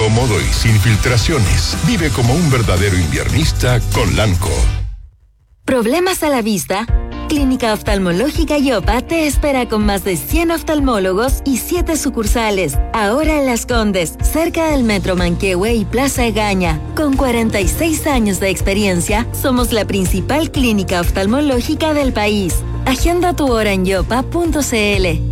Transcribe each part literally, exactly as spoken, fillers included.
cómodo y sin filtraciones. Vive como un verdadero inviernista con Lanco. ¿Problemas a la vista? Clínica Oftalmológica Yopa te espera con más de cien oftalmólogos y siete sucursales. Ahora en Las Condes, cerca del Metro Manquehue y Plaza Egaña. Con cuarenta y seis años de experiencia, somos la principal clínica oftalmológica del país. Agenda tu hora en yopa punto cl.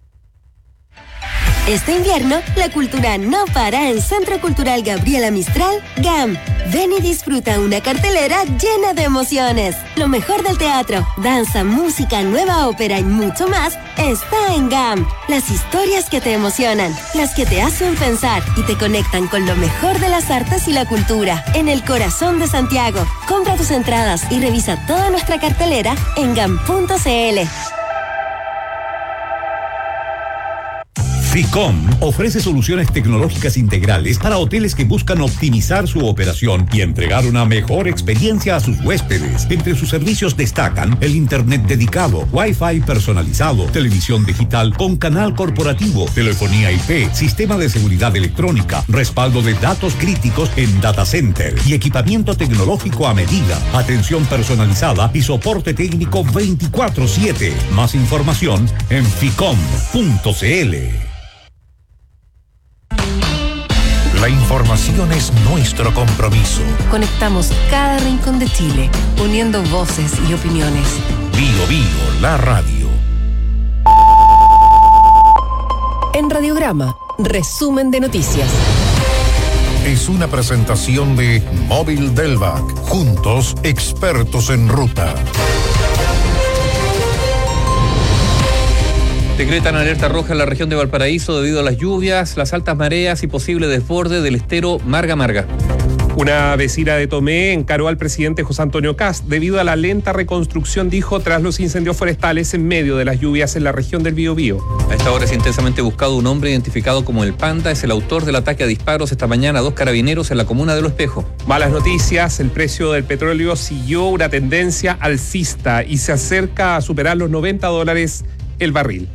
Este invierno, la cultura no para en Centro Cultural Gabriela Mistral, G A M. Ven y disfruta una cartelera llena de emociones. Lo mejor del teatro, danza, música, nueva ópera y mucho más está en G A M. Las historias que te emocionan, las que te hacen pensar y te conectan con lo mejor de las artes y la cultura. En el corazón de Santiago. Compra tus entradas y revisa toda nuestra cartelera en gam punto cl. FICOM ofrece soluciones tecnológicas integrales para hoteles que buscan optimizar su operación y entregar una mejor experiencia a sus huéspedes. Entre sus servicios destacan el internet dedicado, Wi-Fi personalizado, televisión digital con canal corporativo, telefonía I P, sistema de seguridad electrónica, respaldo de datos críticos en data center y equipamiento tecnológico a medida, atención personalizada y soporte técnico veinticuatro siete. Más información en ficom punto cl. La información es nuestro compromiso. Conectamos cada rincón de Chile, uniendo voces y opiniones. Bio Bio, la radio. En Radiograma, resumen de noticias. Es una presentación de Móvil Delvac. Juntos, expertos en ruta. Decretan alerta roja en la región de Valparaíso debido a las lluvias, las altas mareas y posible desborde del estero Marga Marga. Una vecina de Tomé encaró al presidente José Antonio Kast debido a la lenta reconstrucción, dijo, tras los incendios forestales en medio de las lluvias en la región del Biobío. A esta hora es intensamente buscado un hombre identificado como el Panda. Es el autor del ataque a disparos esta mañana a dos carabineros en la comuna de Lo Espejo. Malas noticias, el precio del petróleo siguió una tendencia alcista y se acerca a superar los noventa dólares el barril.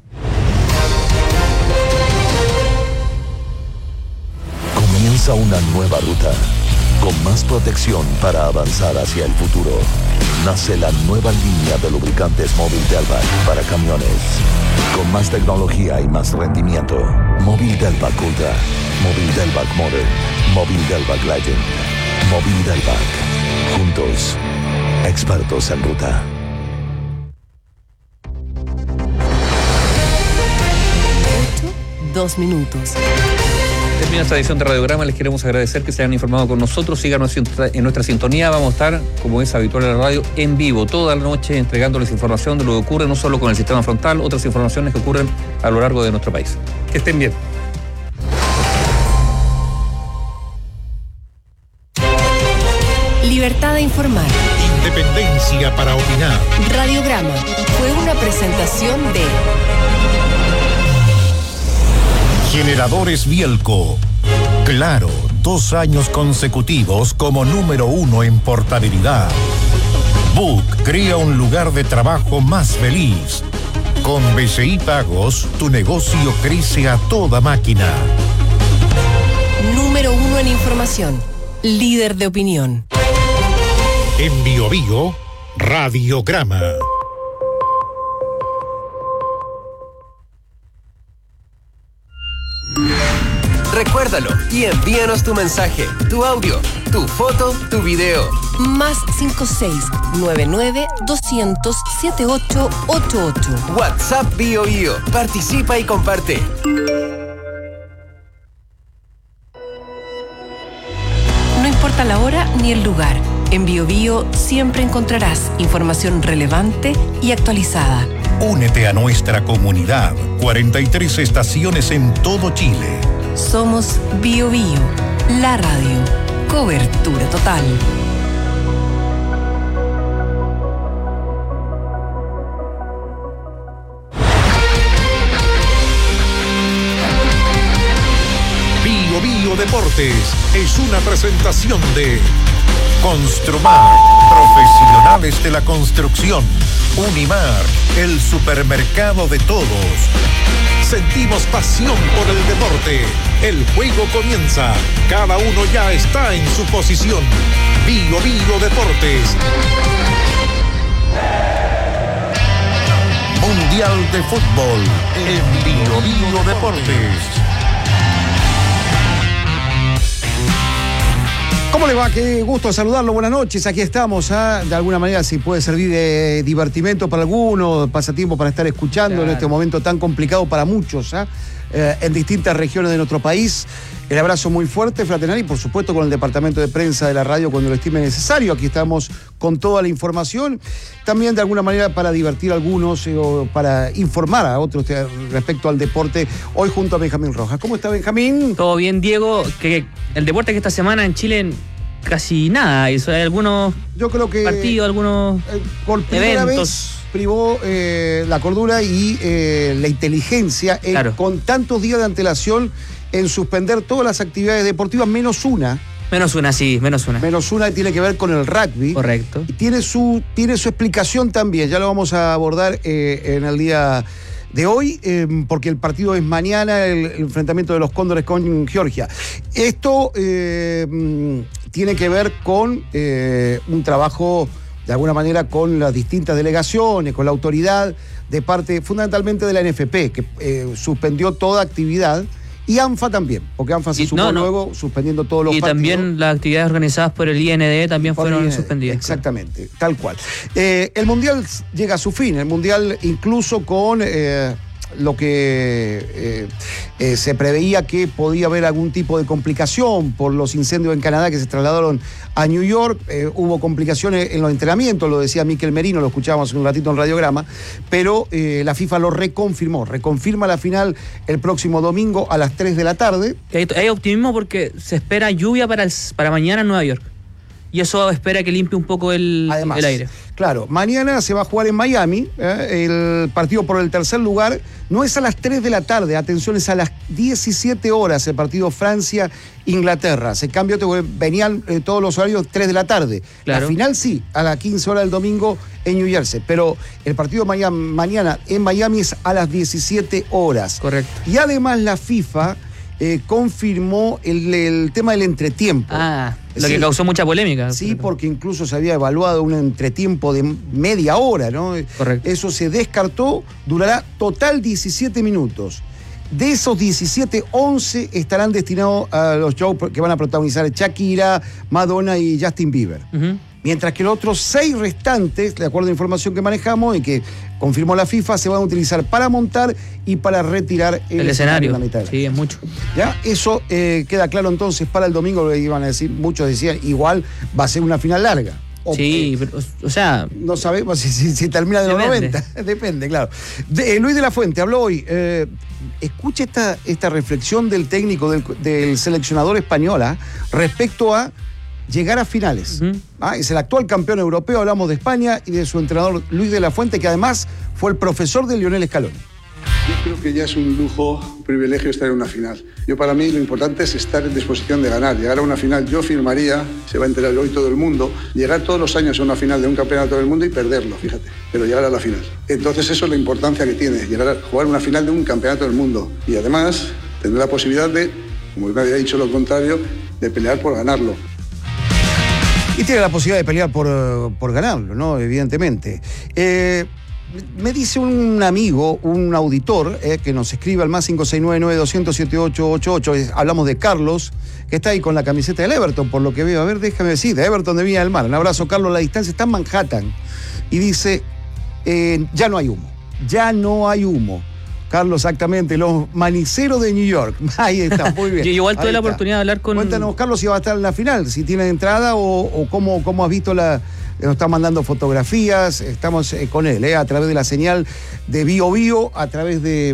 Comienza una nueva ruta, con más protección para avanzar hacia el futuro. Nace la nueva línea de lubricantes Móvil Delvac para camiones. Con más tecnología y más rendimiento. Móvil Delvac Ultra, Móvil Delvac Modern, Móvil Delvac Legend, Móvil Delvac. Juntos, expertos en ruta. Dos minutos. Termina esta edición de Radiograma. Les queremos agradecer que se hayan informado con nosotros. Síganos en nuestra sintonía. Vamos a estar, como es habitual en la radio, en vivo toda la noche entregándoles información de lo que ocurre no solo con el sistema frontal, otras informaciones que ocurren a lo largo de nuestro país. Que estén bien. Libertad de informar. Independencia para opinar. Radiograma fue una presentación de Generadores Bielco. Claro, dos años consecutivos como número uno en portabilidad. Book crea un lugar de trabajo más feliz. Con B C I Pagos, tu negocio crece a toda máquina. Número uno en información. Líder de opinión. En Bio Bio, Radiograma. Recuérdalo y envíanos tu mensaje, tu audio, tu foto, tu video. Más cinco seis nueve nueve dos cero cero siete ocho ocho ocho. WhatsApp Bio Bio. Participa y comparte. No importa la hora ni el lugar. En Bio Bio siempre encontrarás información relevante y actualizada. Únete a nuestra comunidad. cuarenta y tres estaciones en todo Chile. Somos Bio Bio, la radio. Cobertura total. Bio Bio Deportes es una presentación de Construmar, Profesionales de la construcción. Unimar, el supermercado de todos. Sentimos pasión por el deporte. El juego comienza. Cada uno ya está en su posición. Bio Bio Deportes. Mundial de Fútbol en Bio Bio Deportes. ¿Cómo le va? Qué gusto saludarlo. Buenas noches. Aquí estamos. ¿eh? De alguna manera, si puede servir de divertimento para algunos, pasatiempo para estar escuchando claro. en este momento tan complicado para muchos, ¿eh? Eh, en distintas regiones de nuestro país. El abrazo muy fuerte, fraternal, y por supuesto con el departamento de prensa de la radio cuando lo estime necesario. Aquí estamos con toda la información. También de alguna manera para divertir a algunos eh, o para informar a otros eh, respecto al deporte. Hoy junto a Benjamín Rojas. ¿Cómo está, Benjamín? Todo bien, Diego. Que el deporte que esta semana en Chile casi nada. Eso hay algunos Yo creo que, partidos, algunos eh, por primera eventos. Vez privó eh, la cordura y eh, la inteligencia en, claro. con tantos días de antelación en suspender todas las actividades deportivas, menos una. Menos una, sí, menos una. Menos una que tiene que ver con el rugby. Correcto. Y tiene su, tiene su explicación también, ya lo vamos a abordar eh, en el día de hoy, eh, porque el partido es mañana, el, el enfrentamiento de los Cóndores con Georgia. Esto eh, tiene que ver con eh, un trabajo, de alguna manera, con las distintas delegaciones, con la autoridad de parte, fundamentalmente de la N F P, que eh, suspendió toda actividad. Y ANFA también, porque ANFA se y, sumó no, no. luego suspendiendo todos los y partidos. Y también las actividades organizadas por el I N D también por fueron I N D, suspendidas. Exactamente, claro. Tal cual. Eh, el Mundial llega a su fin, el Mundial incluso con eh, lo que eh, eh, se preveía que podía haber algún tipo de complicación por los incendios en Canadá que se trasladaron a New York. Eh, hubo complicaciones en los entrenamientos, lo decía Miquel Merino, lo escuchábamos hace un ratito en Radiograma, pero eh, la FIFA lo reconfirmó, reconfirma la final el próximo domingo a las tres de la tarde. Hay, hay optimismo porque se espera lluvia para, el, para mañana en Nueva York. Y eso espera que limpie un poco el, Además, el aire. Claro, mañana se va a jugar en Miami, ¿eh? El partido por el tercer lugar. No es a las tres de la tarde, atención, es a las diecisiete horas el partido Francia-Inglaterra. Se cambió, venían eh, todos los horarios tres de la tarde. Claro. La final sí, a las quince horas del domingo en New Jersey, pero el partido mañana, mañana en Miami es a las diecisiete horas. Correcto. Y además la FIFA eh, confirmó el, el tema del entretiempo. Ah, lo sí. que causó mucha polémica. Sí, porque incluso se había evaluado un entretiempo de media hora, ¿no? Correcto. Eso se descartó, durará total diecisiete minutos. De esos diecisiete, once estarán destinados a los shows que van a protagonizar Shakira, Madonna y Justin Bieber. Uh-huh. Mientras que los otros seis restantes, de acuerdo a la información que manejamos y que confirmó la FIFA, se van a utilizar para montar y para retirar el, el escenario. escenario. Sí, es mucho. ¿Ya? Eso eh, queda claro entonces para el domingo, lo que iban a decir, muchos decían, igual va a ser una final larga. O, sí, pero, o sea... No sabemos si, si, si termina de los depende. noventa. Depende, claro. De, eh, Luis de la Fuente habló hoy. Eh, escuche esta, esta reflexión del técnico, del, del seleccionador española, respecto a llegar a finales. Uh-huh. Ah, es el actual campeón europeo, hablamos de España y de su entrenador Luis de la Fuente, que además fue el profesor de Lionel Scaloni. Yo creo que ya es un lujo, un privilegio estar en una final. Yo para mí lo importante es estar en disposición de ganar, llegar a una final. Yo firmaría, se va a enterar hoy todo el mundo, llegar todos los años a una final de un campeonato del mundo y perderlo, fíjate, pero llegar a la final. Entonces eso es la importancia que tiene, llegar a jugar una final de un campeonato del mundo. Y además tener la posibilidad de, como nadie ha dicho lo contrario, de pelear por ganarlo. Y tiene la posibilidad de pelear por, por ganarlo, ¿no? Evidentemente. Eh, me dice un amigo, un auditor, eh, que nos escribe al más cinco seis nueve nueve dos cero cero siete ocho ocho ocho. Hablamos de Carlos, que está ahí con la camiseta del Everton, por lo que veo. A ver, déjame decir, de Everton de Viña del Mar. Un abrazo, Carlos. La distancia está en Manhattan. Y dice, eh, ya no hay humo. Ya no hay humo. Carlos, exactamente, los maniceros de New York. Ahí está, muy bien. Yo igual tuve Ahí la está. oportunidad de hablar con... Cuéntanos, Carlos, si va a estar en la final, si tiene entrada o, o cómo, cómo has visto la... Nos está mandando fotografías, estamos eh, con él, eh, a través de la señal de Bio Bio, a través de,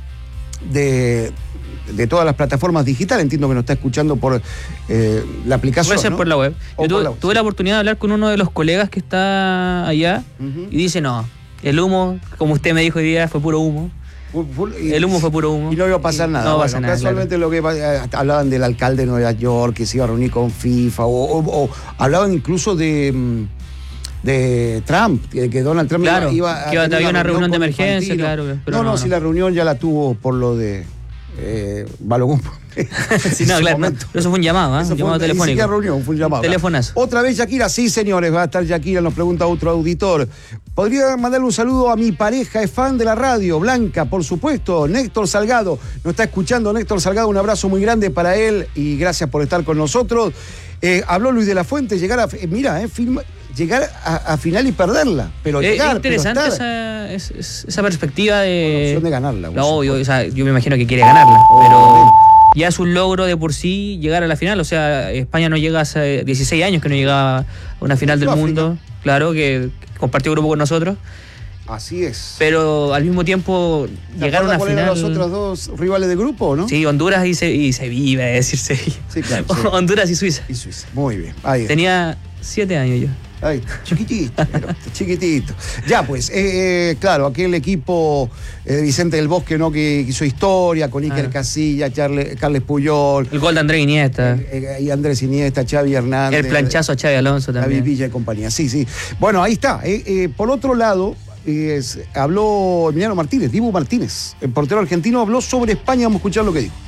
de, de todas las plataformas digitales. Entiendo que nos está escuchando por eh, la aplicación, Puede ser, ¿no? Por la web. Yo tuve, la web, tuve sí. la oportunidad de hablar con uno de los colegas que está allá, uh-huh. y dice, no, el humo, como usted me dijo hoy día, fue puro humo. Y, el humo fue puro humo. Y no iba a pasar nada. No bueno, pasa nada. Casualmente claro. Lo que eh, hablaban del alcalde de Nueva York, que se iba a reunir con FIFA, o, o, o hablaban incluso de, de Trump, que, que Donald Trump claro, iba a que iba, tener había una reunión de con emergencia, claro. Pero no, no, no, si no. la reunión ya la tuvo por lo de eh, Balogón. sí, no, claro, no, eso fue un llamado, ¿eh? un llamado fue, telefónico. Ni reunión, fue un llamado. Telefonazo. Otra vez Shakira, sí señores, va a estar Shakira, nos pregunta otro auditor. ¿Podría mandarle un saludo a mi pareja, es fan de la radio, Blanca, por supuesto, Néctor Salgado, nos está escuchando Néctor Salgado, un abrazo muy grande para él y gracias por estar con nosotros. Eh, habló Luis de la Fuente, llegar a, eh, mira, eh, film, llegar a, a final y perderla, pero es llegar, interesante pero estar. esa, es, esa perspectiva de... Con opción de ganarla. No, obvio, o sea, yo me imagino que quiere ganarla, pero... Ya es un logro de por sí llegar a la final, o sea, España no llega hace dieciséis años que no llegaba a una final del mundo, claro, que compartió grupo con nosotros. Así es. Pero al mismo tiempo llegar a una final. ¿Los otros dos rivales de grupo, no? Sí, Honduras y, se, y Sevilla, es decir, Sevilla. Sí, claro. Sí. Honduras y Suiza. Y Suiza, muy bien. Ahí tenía siete años yo. Ay, chiquitito, pero, chiquitito. Ya, pues, eh, eh, claro, aquel equipo eh, de Vicente del Bosque, ¿no? Que hizo historia con Iker ah. Casillas, Charles, Carles Puyol. El gol de Andrés Iniesta. Eh, eh, y Andrés Iniesta, Xavi Hernández. El planchazo a Xavi Alonso también. David Villa y compañía, sí, sí. Bueno, ahí está. Eh, eh, por otro lado, eh, habló Emiliano Martínez, Dibu Martínez, el portero argentino, habló sobre España. Vamos a escuchar lo que dijo.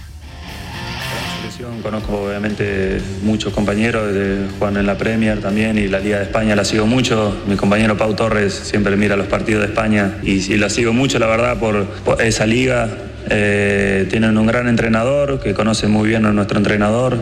Conozco obviamente muchos compañeros, de, juegan en la Premier también y la Liga de España la sigo mucho. Mi compañero Pau Torres siempre mira los partidos de España y, y la sigo mucho, la verdad, por, por esa liga. Eh, tienen un gran entrenador que conoce muy bien a nuestro entrenador.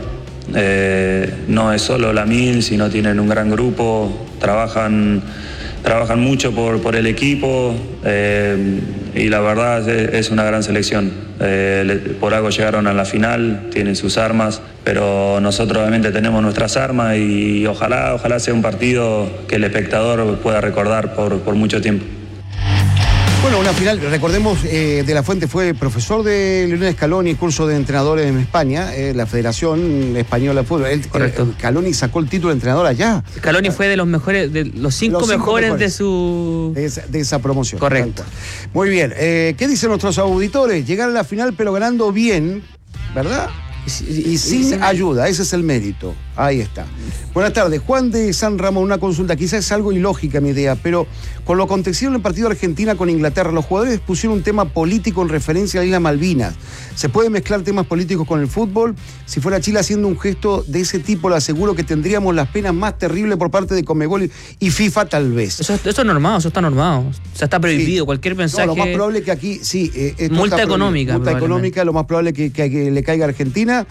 Eh, no es solo Lamine, sino tienen un gran grupo, trabajan, trabajan mucho por, por el equipo eh, y la verdad es, es una gran selección. Eh, por algo llegaron a la final, tienen sus armas, pero nosotros obviamente tenemos nuestras armas y ojalá, ojalá sea un partido que el espectador pueda recordar por, por mucho tiempo. Bueno, una final, recordemos, eh, De la Fuente fue profesor de Lionel Scaloni, curso de entrenadores en España, eh, la Federación Española de Fútbol. Él, Correcto. Eh, Scaloni sacó el título de entrenador allá. Scaloni fue de los mejores, de los cinco, los cinco mejores, mejores de su... De esa, de esa promoción. Correcto. Muy bien. Eh, ¿Qué dicen nuestros auditores? Llegar a la final pero ganando bien, ¿verdad? Y, y sin ayuda, ese es el mérito. Ahí está. Buenas tardes. Juan de San Ramón, una consulta. Quizás es algo ilógica mi idea, pero con lo acontecido en el partido de Argentina con Inglaterra, los jugadores pusieron un tema político en referencia a la isla Malvinas. ¿Se puede mezclar temas políticos con el fútbol? Si fuera Chile haciendo un gesto de ese tipo, le aseguro que tendríamos las penas más terribles por parte de Conmebol y FIFA tal vez. Eso, eso es normado, eso está normado. O sea, está prohibido. Sí. Cualquier mensaje... No, lo más probable es que aquí, sí... Eh, multa económica. Multa económica, lo más probable es que, que, que le caiga a Argentina.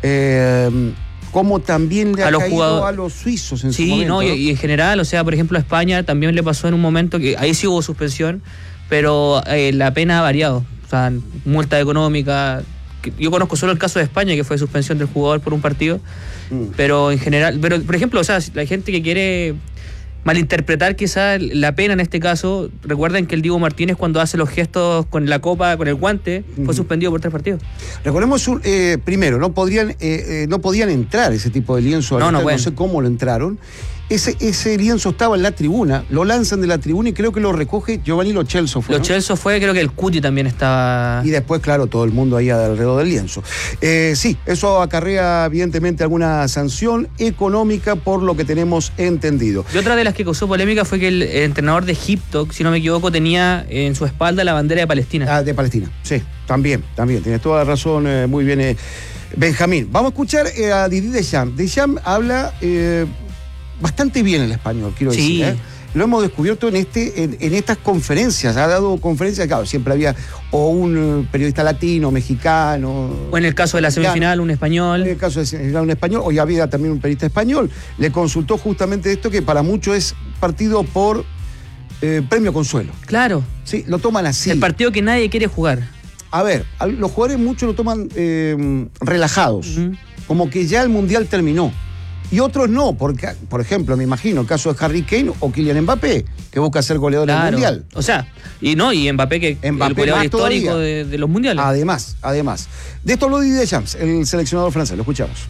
Eh, como también le ha a los caído jugadores, a los suizos en sí, su momento. No, y, y en general, o sea, por ejemplo, a España también le pasó en un momento que ahí sí hubo suspensión, pero eh, la pena ha variado. O sea, multa económica. Yo conozco solo el caso de España, que fue suspensión del jugador por un partido, mm. pero en general, pero por ejemplo, o sea, la gente que quiere malinterpretar quizás la pena en este caso, recuerden que el Dibu Martínez cuando hace los gestos con la copa, con el guante, fue uh-huh. suspendido por tres partidos. Recordemos, eh, primero, no podrían, eh, eh, no podían entrar ese tipo de lienzo, no, no, no sé cómo lo entraron. Ese, ese lienzo estaba en la tribuna, lo lanzan de la tribuna y creo que lo recoge Giovanni Lo Celso. Lo ¿no? Celso fue, creo que el Cuti también estaba... Y después, claro, todo el mundo ahí alrededor del lienzo. Eh, sí, eso acarrea evidentemente alguna sanción económica por lo que tenemos entendido. Y otra de las que causó polémica fue que el entrenador de Egipto, si no me equivoco, tenía en su espalda la bandera de Palestina. Ah, de Palestina, sí, también, también, tienes toda la razón, eh, muy bien, eh, Benjamín. Vamos a escuchar eh, a Didier Deschamps. Deschamps habla... Eh, bastante bien el español, quiero sí. decir. ¿eh? Lo hemos descubierto en este en, en estas conferencias. Ha dado conferencias, claro, siempre había o un periodista latino, mexicano. O en el caso de la semifinal, un español. En el caso de la semifinal, un español. Hoy había también un periodista español. Le consultó justamente esto, que para muchos es partido por eh, premio consuelo. Claro. Sí, lo toman así. El partido que nadie quiere jugar. A ver, los jugadores muchos lo toman eh, relajados. Uh-huh. Como que ya el Mundial terminó. Y otros no, porque, por ejemplo, me imagino el caso de Harry Kane o Kylian Mbappé, que busca ser goleador claro. del Mundial. O sea, y no, y Mbappé, que Mbappé el goleador histórico de, de los mundiales. Además, además. De esto habló Didier Deschamps, el seleccionador francés. Lo escuchamos.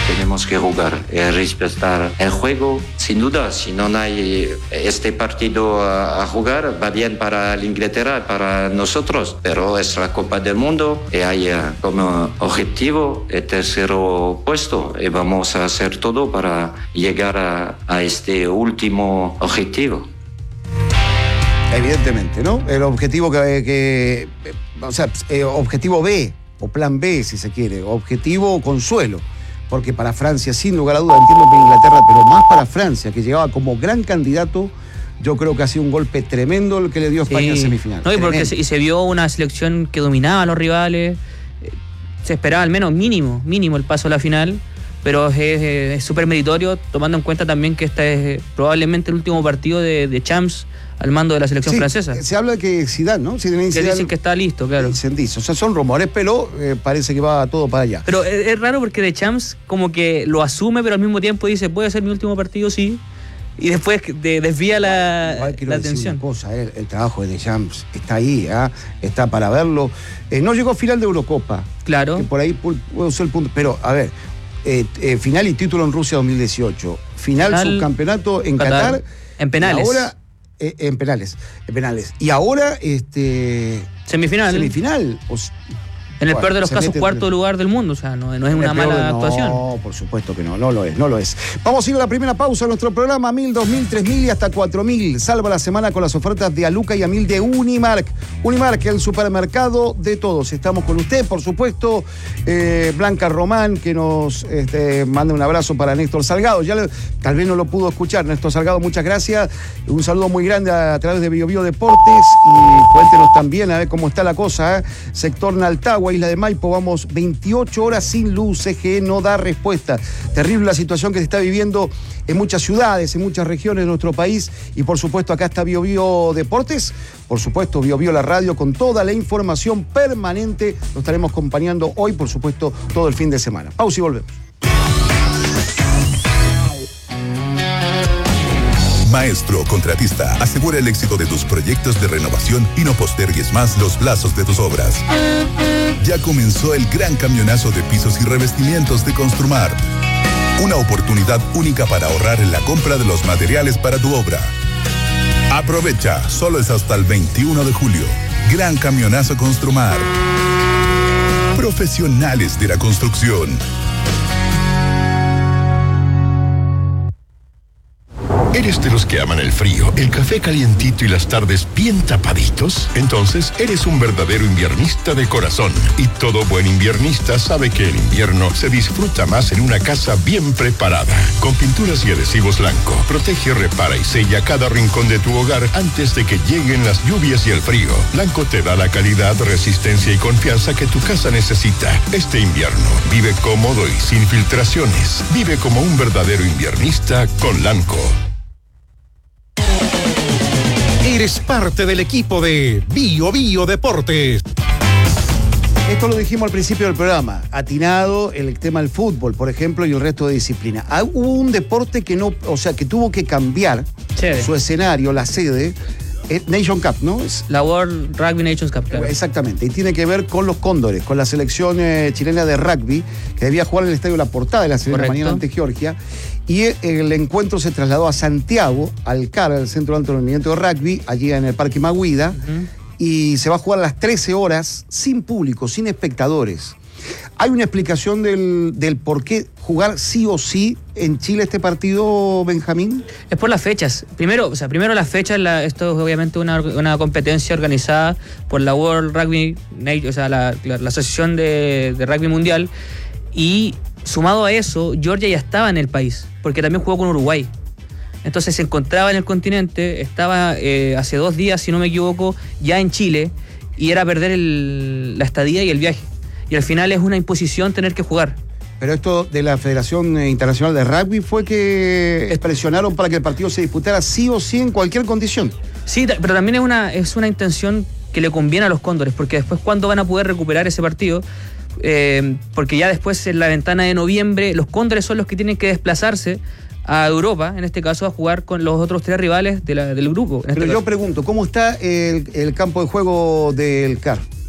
tenemos que jugar, eh, respetar el juego. Sin duda, si no hay este partido a, a jugar, va bien para la Inglaterra, para nosotros, pero es la Copa del Mundo y hay eh, como objetivo el tercero puesto y vamos a hacer todo para llegar a, a este último objetivo. Evidentemente, ¿no? El objetivo que, que o sea, eh, objetivo B, o plan B, si se quiere, objetivo consuelo. Porque para Francia, sin lugar a dudas, entiendo que Inglaterra, pero más para Francia, que llegaba como gran candidato, yo creo que ha sido un golpe tremendo el que le dio España sí. en semifinal. No, y, porque se, y se vio una selección que dominaba a los rivales, se esperaba al menos mínimo, mínimo el paso a la final, pero es súper meritorio, tomando en cuenta también que este es probablemente el último partido de, de Champs al mando de la selección sí, francesa. Se habla de que Zidane, ¿no? Zidane, que Zidane, dicen que está listo, claro. Se dice. O sea, son rumores, pero eh, parece que va todo para allá. Pero es, es raro porque de Champs como que lo asume, pero al mismo tiempo dice, puede ser mi último partido, sí. Y después de, desvía la, Igual quiero la decir atención. Una cosa, el, el trabajo de Deschamps está ahí, ¿eh? Está para verlo. Eh, no llegó a final de Eurocopa. Claro. Que por ahí puedo ser el punto. Pero, a ver, eh, eh, final y título en Rusia dos mil dieciocho. Final, final subcampeonato en Qatar. Qatar en penales. Ahora, eh, en penales. En penales. Y ahora, este. Semifinal. Semifinal. O, en el bueno, peor de los casos, cuarto lugar del mundo. O sea, no, no es una mala de, actuación. No, por supuesto que no, no lo es, no lo es. Vamos a ir a la primera pausa de nuestro programa, mil, dos mil, tres mil y hasta cuatro mil. Salva la semana con las ofertas de Aluca y Amil de Unimark. Unimark, el supermercado de todos. Estamos con usted, por supuesto. Eh, Blanca Román, que nos este, manda un abrazo para Néstor Salgado. Ya le, tal vez no lo pudo escuchar. Néstor Salgado, muchas gracias. Un saludo muy grande a, a través de Bio Bio Deportes. Y cuéntenos también a ver cómo está la cosa. ¿eh? Sector Naltagua, Isla de Maipo, vamos veintiocho horas sin luz, C G E no da respuesta. Terrible la situación que se está viviendo en muchas ciudades, en muchas regiones de nuestro país y por supuesto acá está Bio Bio Deportes, por supuesto Bio Bio la radio con toda la información permanente, lo estaremos acompañando hoy, por supuesto, todo el fin de semana. Pausa y volvemos. Maestro Contratista, asegura el éxito de tus proyectos de renovación y no postergues más los plazos de tus obras. Ya comenzó el gran camionazo de pisos y revestimientos de Construmar. Una oportunidad única para ahorrar en la compra de los materiales para tu obra. Aprovecha, solo es hasta el veintiuno de julio. Gran camionazo Construmar. Profesionales de la construcción. ¿Eres de los que aman el frío, el café calientito y las tardes bien tapaditos? Entonces, eres un verdadero inviernista de corazón. Y todo buen inviernista sabe que el invierno se disfruta más en una casa bien preparada. Con pinturas y adhesivos Lanco, protege, repara y sella cada rincón de tu hogar antes de que lleguen las lluvias y el frío. Lanco te da la calidad, resistencia y confianza que tu casa necesita. Este invierno, vive cómodo y sin filtraciones. Vive como un verdadero inviernista con Lanco. Eres parte del equipo de Bio Bio Deportes. Esto lo dijimos al principio del programa, atinado el tema del fútbol, por ejemplo, y el resto de disciplinas. Ah, hubo un deporte que no, o sea, que tuvo que cambiar Chévere. su escenario, la sede, eh, Nation Cup, ¿no? Es, la World Rugby Nations Cup, claro. Exactamente, y tiene que ver con los Cóndores, con la selección eh, chilena de rugby, que debía jugar en el Estadio La Portada de la semana mañana ante Georgia. Y el encuentro se trasladó a Santiago, al C A R, el Centro de Alto Rendimiento de Rugby, allí en el Parque Maguida, uh-huh. y se va a jugar a las trece horas, sin público, sin espectadores. ¿Hay una explicación del, del por qué jugar sí o sí en Chile este partido, Benjamín? Es por las fechas. Primero, o sea, primero las fechas, la, esto es obviamente una, una competencia organizada por la World Rugby, o sea, la, la, la Asociación de, de Rugby Mundial, y sumado a eso, Georgia ya estaba en el país, porque también jugó con Uruguay. Entonces se encontraba en el continente, estaba eh, hace dos días, si no me equivoco, ya en Chile, y era perder el, la estadía y el viaje. Y al final es una imposición tener que jugar. Pero esto de la Federación Internacional de Rugby fue que presionaron para que el partido se disputara sí o sí en cualquier condición. Sí, pero también es una, es una intención que le conviene a los Cóndores, porque después, ¿cuándo van a poder recuperar ese partido? Eh, porque ya después en la ventana de noviembre los Cóndores son los que tienen que desplazarse a Europa, en este caso a jugar con los otros tres rivales de la, del grupo. Pero este yo caso. pregunto, ¿cómo está el, el campo de juego del C A R?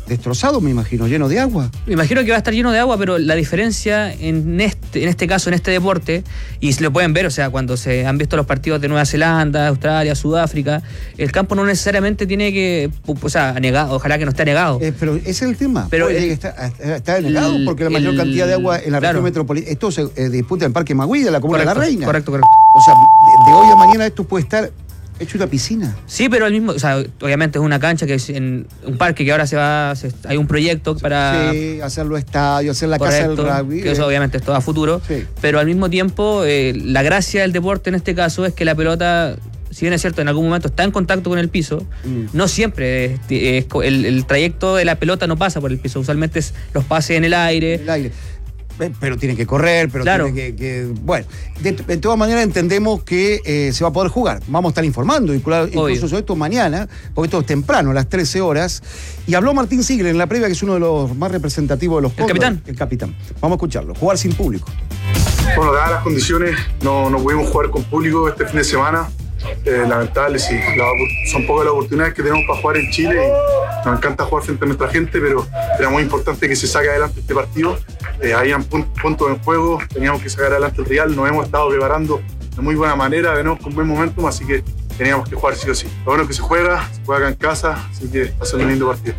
destrozado, me imagino, lleno de agua. Me imagino que va a estar lleno de agua, pero la diferencia en este, en este caso, en este deporte, y lo pueden ver, o sea, cuando se han visto los partidos de Nueva Zelanda, Australia, Sudáfrica, el campo no necesariamente tiene que, o sea, anegado, ojalá que no esté anegado. Eh, pero ese es el tema. Pero Puede el, que está, está anegado el, porque la mayor el, cantidad de agua en la claro. región metropolitana. Esto se eh, disputa en el Parque Magüí de la Comuna correcto, de la Reina. Correcto, correcto. O sea, de, de hoy a mañana esto puede estar hecho una piscina. Sí, pero el mismo, o sea, obviamente es una cancha que es en un parque que ahora se va, se, hay un proyecto para sí, hacerlo estadio, hacer la correcto, casa del rugby. Que eso eh. obviamente es todo a futuro. Sí. Pero al mismo tiempo, eh, la gracia del deporte en este caso es que la pelota, si bien es cierto, en algún momento está en contacto con el piso, mm. no siempre es, es, el, el trayecto de la pelota no pasa por el piso, usualmente es los pases en el aire. En el aire. Pero tiene que correr, pero claro. tiene que, que... Bueno, de, de todas maneras entendemos que eh, se va a poder jugar. Vamos a estar informando, incluso, incluso sobre esto mañana, porque esto es temprano, a las trece horas. Y habló Martín Sigler en la previa, que es uno de los más representativos de los ¿El capitán? El capitán. Vamos a escucharlo. Jugar sin público. Bueno, dadas las condiciones, no, no pudimos jugar con público este fin de semana. Eh, lamentable, sí. La, son pocas las oportunidades que tenemos para jugar en Chile y nos encanta jugar frente a nuestra gente, pero era muy importante que se saque adelante este partido. Eh, habían puntos en juego, teníamos que sacar adelante el Real, nos hemos estado preparando de muy buena manera, venimos con buen momentum, así que teníamos que jugar sí o sí. Lo bueno es que se juega, se juega acá en casa, así que va a ser un lindo partido.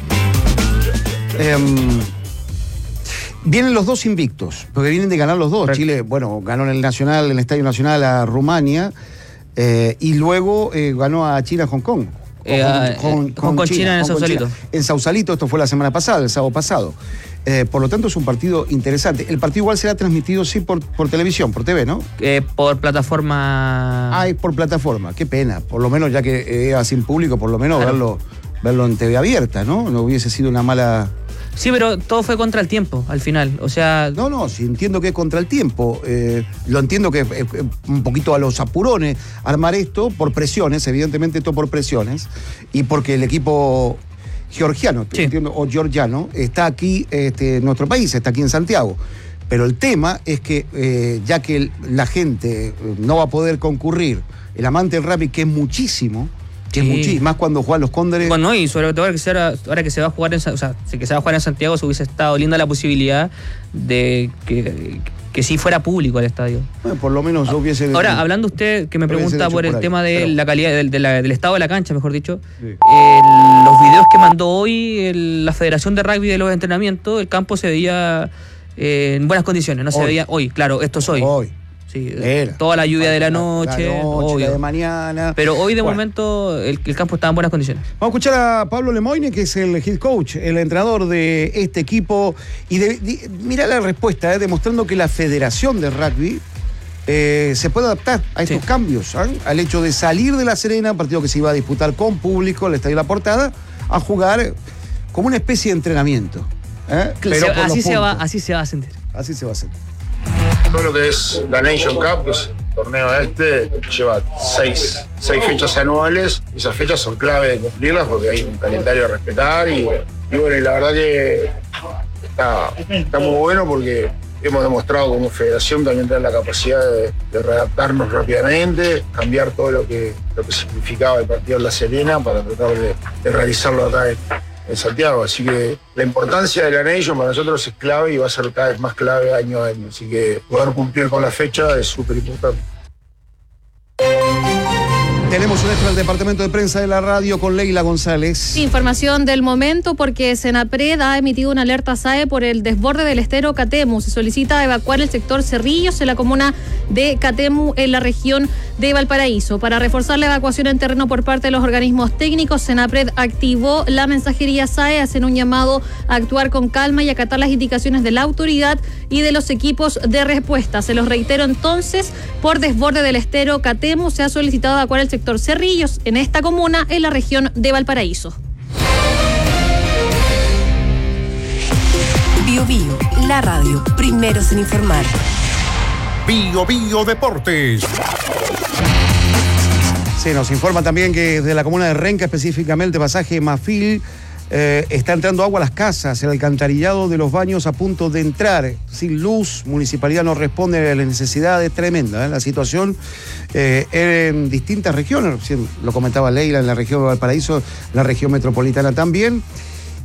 Eh, vienen los dos invictos, porque vienen de ganar los dos. Correcto. Chile, bueno, ganó en el Nacional, en el Estadio Nacional a Rumania. Eh, y luego eh, ganó a China, Hong Kong. Eh, con, con, con, con China, China en el Sausalito. En Sausalito, esto fue la semana pasada, el sábado pasado. Eh, por lo tanto, es un partido interesante. El partido igual será transmitido, sí, por, por televisión, por T V, ¿no? Eh, por plataforma. Ah, es por plataforma. Qué pena. Por lo menos, ya que era sin público, por lo menos claro. verlo, verlo en T V abierta, ¿no? No hubiese sido una mala... Sí, pero todo fue contra el tiempo, al final, o sea... No, no, sí, entiendo que es contra el tiempo. Eh, lo entiendo que es eh, un poquito a los apurones armar esto por presiones, evidentemente esto por presiones, y porque el equipo georgiano, sí. entiendo, o georgiano, está aquí este, en nuestro país, está aquí en Santiago. Pero el tema es que, eh, ya que la gente no va a poder concurrir, el amante del rugby, que es muchísimo... Que sí. es muchísimo, más cuando juegan los Cóndores. Bueno, y sobre todo ahora que se, ahora que se va a jugar en, o sea, que se va a jugar en Santiago, se hubiese estado linda la posibilidad de que, que sí fuera público el estadio. Bueno, por lo menos yo hubiese... Ahora, hablando usted, que me pregunta por el por tema de pero... la calidad, del, de la, del estado de la cancha, mejor dicho, sí. eh, los videos que mandó hoy el, la Federación de Rugby de los entrenamientos, el campo se veía eh, en buenas condiciones, no hoy. se veía hoy, claro, esto es hoy. Hoy. Sí, toda la lluvia de la noche, la noche obvio. La de mañana. Pero hoy de bueno. momento el, el campo está en buenas condiciones. Vamos a escuchar a Pablo Lemoyne, que es el head coach, el entrenador de este equipo. Y de, de, mira la respuesta, eh, demostrando que la Federación de Rugby eh, se puede adaptar a estos sí. cambios, ¿eh? Al hecho de salir de La Serena, partido que se iba a disputar con público, el Estadio La Portada, a jugar como una especie de entrenamiento. ¿eh? Pero se, así, se va, así se va a sentir. Así se va a sentir. Todo lo que es la Nation Cup, que es el torneo este, lleva seis, seis fechas anuales. Y esas fechas son clave de cumplirlas porque hay un calendario a respetar. Y, y bueno, y la verdad que está, está muy bueno porque hemos demostrado como federación también tener la capacidad de, de readaptarnos rápidamente, cambiar todo lo que, lo que significaba el partido en La Serena para tratar de, de realizarlo acá en, en Santiago. Así que la importancia de la Nation para nosotros es clave y va a ser cada vez más clave año a año. Así que poder cumplir con la fecha es súper importante. Tenemos un extra del departamento de prensa de la radio con Leila González. Información del momento porque Senapred ha emitido una alerta S A E por el desborde del estero Catemu. Se solicita evacuar el sector Cerrillos en la comuna de Catemu en la región de Valparaíso. Para reforzar la evacuación en terreno por parte de los organismos técnicos, Senapred activó la mensajería S A E, hacen un llamado a actuar con calma y acatar las indicaciones de la autoridad y de los equipos de respuesta. Se los reitero entonces, por desborde del estero Catemu se ha solicitado evacuar el sector Cerrillos en esta comuna en la región de Valparaíso. Bio Bio, la radio, primeros en informar. Bio Bio Deportes. Sí, nos informa también que desde la comuna de Renca, específicamente pasaje Mafil, eh, está entrando agua a las casas, el alcantarillado de los baños a punto de entrar, sin luz, municipalidad no responde a las necesidades, tremenda, ¿eh? La situación eh, en distintas regiones, lo comentaba Leila, en la región de Valparaíso, la región metropolitana también.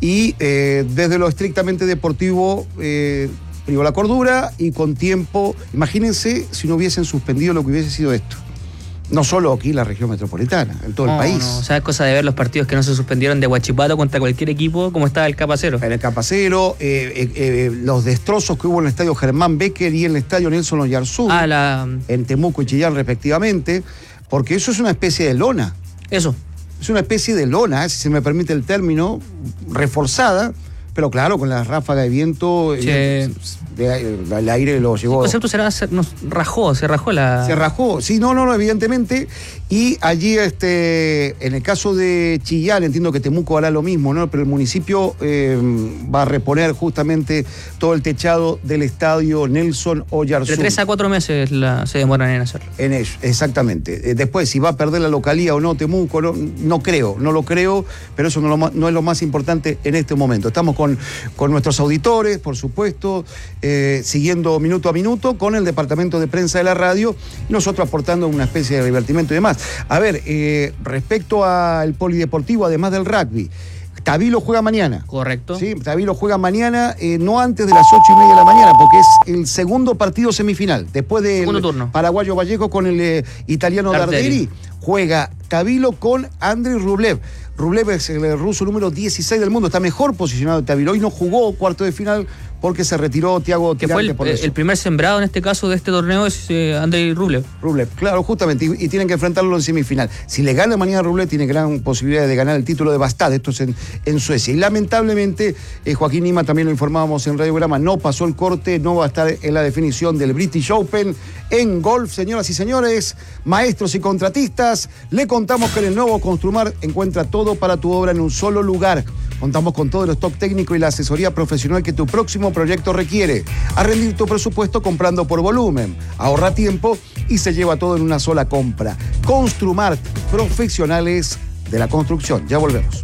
y eh, desde lo estrictamente deportivo eh, privó la cordura y con tiempo, imagínense si no hubiesen suspendido lo que hubiese sido esto. No solo aquí en la región metropolitana, en todo no, el país. No, o sea, es cosa de ver los partidos que no se suspendieron de Huachipato contra cualquier equipo, como estaba el Capacero. En el Capacero, eh, eh, eh, los destrozos que hubo en el estadio Germán Becker y en el estadio Nelson Oyarzún, ah, la... en Temuco y Chillán respectivamente, porque eso es una especie de lona. Eso. Es una especie de lona, si se me permite el término, reforzada, pero claro, con la ráfaga de viento, sí. eh, de, el aire lo llevó. Sí, pues será, se nos rajó, se rajó la. Se rajó, sí, no, no, no, evidentemente. Y allí, este, en el caso de Chillán, entiendo que Temuco hará lo mismo, ¿no? Pero el municipio eh, va a reponer justamente todo el techado del estadio Nelson Oyarzún. De tres a cuatro meses la, se demoran en hacerlo. En eso, exactamente. Después, si va a perder la localía o no Temuco, no, no creo, no lo creo, pero eso no, lo, no es lo más importante en este momento. Estamos con, con nuestros auditores, por supuesto, eh, siguiendo minuto a minuto con el departamento de prensa de la radio y nosotros aportando una especie de divertimento y demás. A ver, eh, respecto al polideportivo, además del rugby, Tabilo juega mañana. Correcto. Sí, Tabilo juega mañana, eh, no antes de las ocho y media de la mañana, porque es el segundo partido semifinal. Después del paraguayo Vallejo con el eh, italiano Darderi, juega Tabilo con Andrei Rublev. Rublev es el ruso número dieciséis del mundo, está mejor posicionado Tabilo. Hoy no jugó cuarto de final porque se retiró Thiago que fue el, por eso. el primer sembrado en este caso de este torneo es eh, Andrei Rublev. Rublev, claro, justamente, y, y tienen que enfrentarlo en semifinal. Si le gana mañana Rublev, tiene gran posibilidad de ganar el título de Bastad, esto es en, en Suecia. Y lamentablemente, eh, Joaquín Nima, también lo informábamos en Radiograma, no pasó el corte, no va a estar en la definición del British Open en golf. Señoras y señores, maestros y contratistas, le contamos que en el nuevo Construmar encuentra todo para tu obra en un solo lugar. Contamos con todo el stock técnico y la asesoría profesional que tu próximo proyecto requiere. A rendir tu presupuesto comprando por volumen. Ahorra tiempo y se lleva todo en una sola compra. Construmart, profesionales de la construcción. Ya volvemos.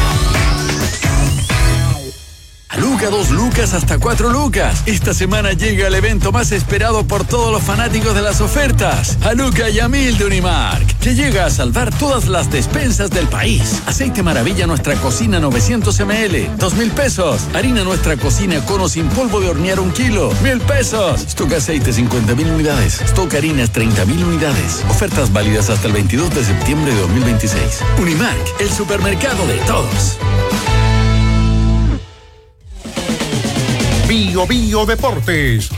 Luca, dos lucas hasta cuatro lucas. Esta semana llega el evento más esperado por todos los fanáticos de las ofertas. A Luca y a Mil de Unimark, que llega a salvar todas las despensas del país. Aceite Maravilla Nuestra Cocina novecientos mililitros, dos mil pesos. Harina Nuestra Cocina Cono sin polvo de hornear un kilo, mil pesos. Stock Aceite cincuenta mil unidades. Stock Harinas treinta mil unidades. Ofertas válidas hasta el veintidós de septiembre de dos mil veintiséis. Unimark, el supermercado de todos. Bio Bio Deportes.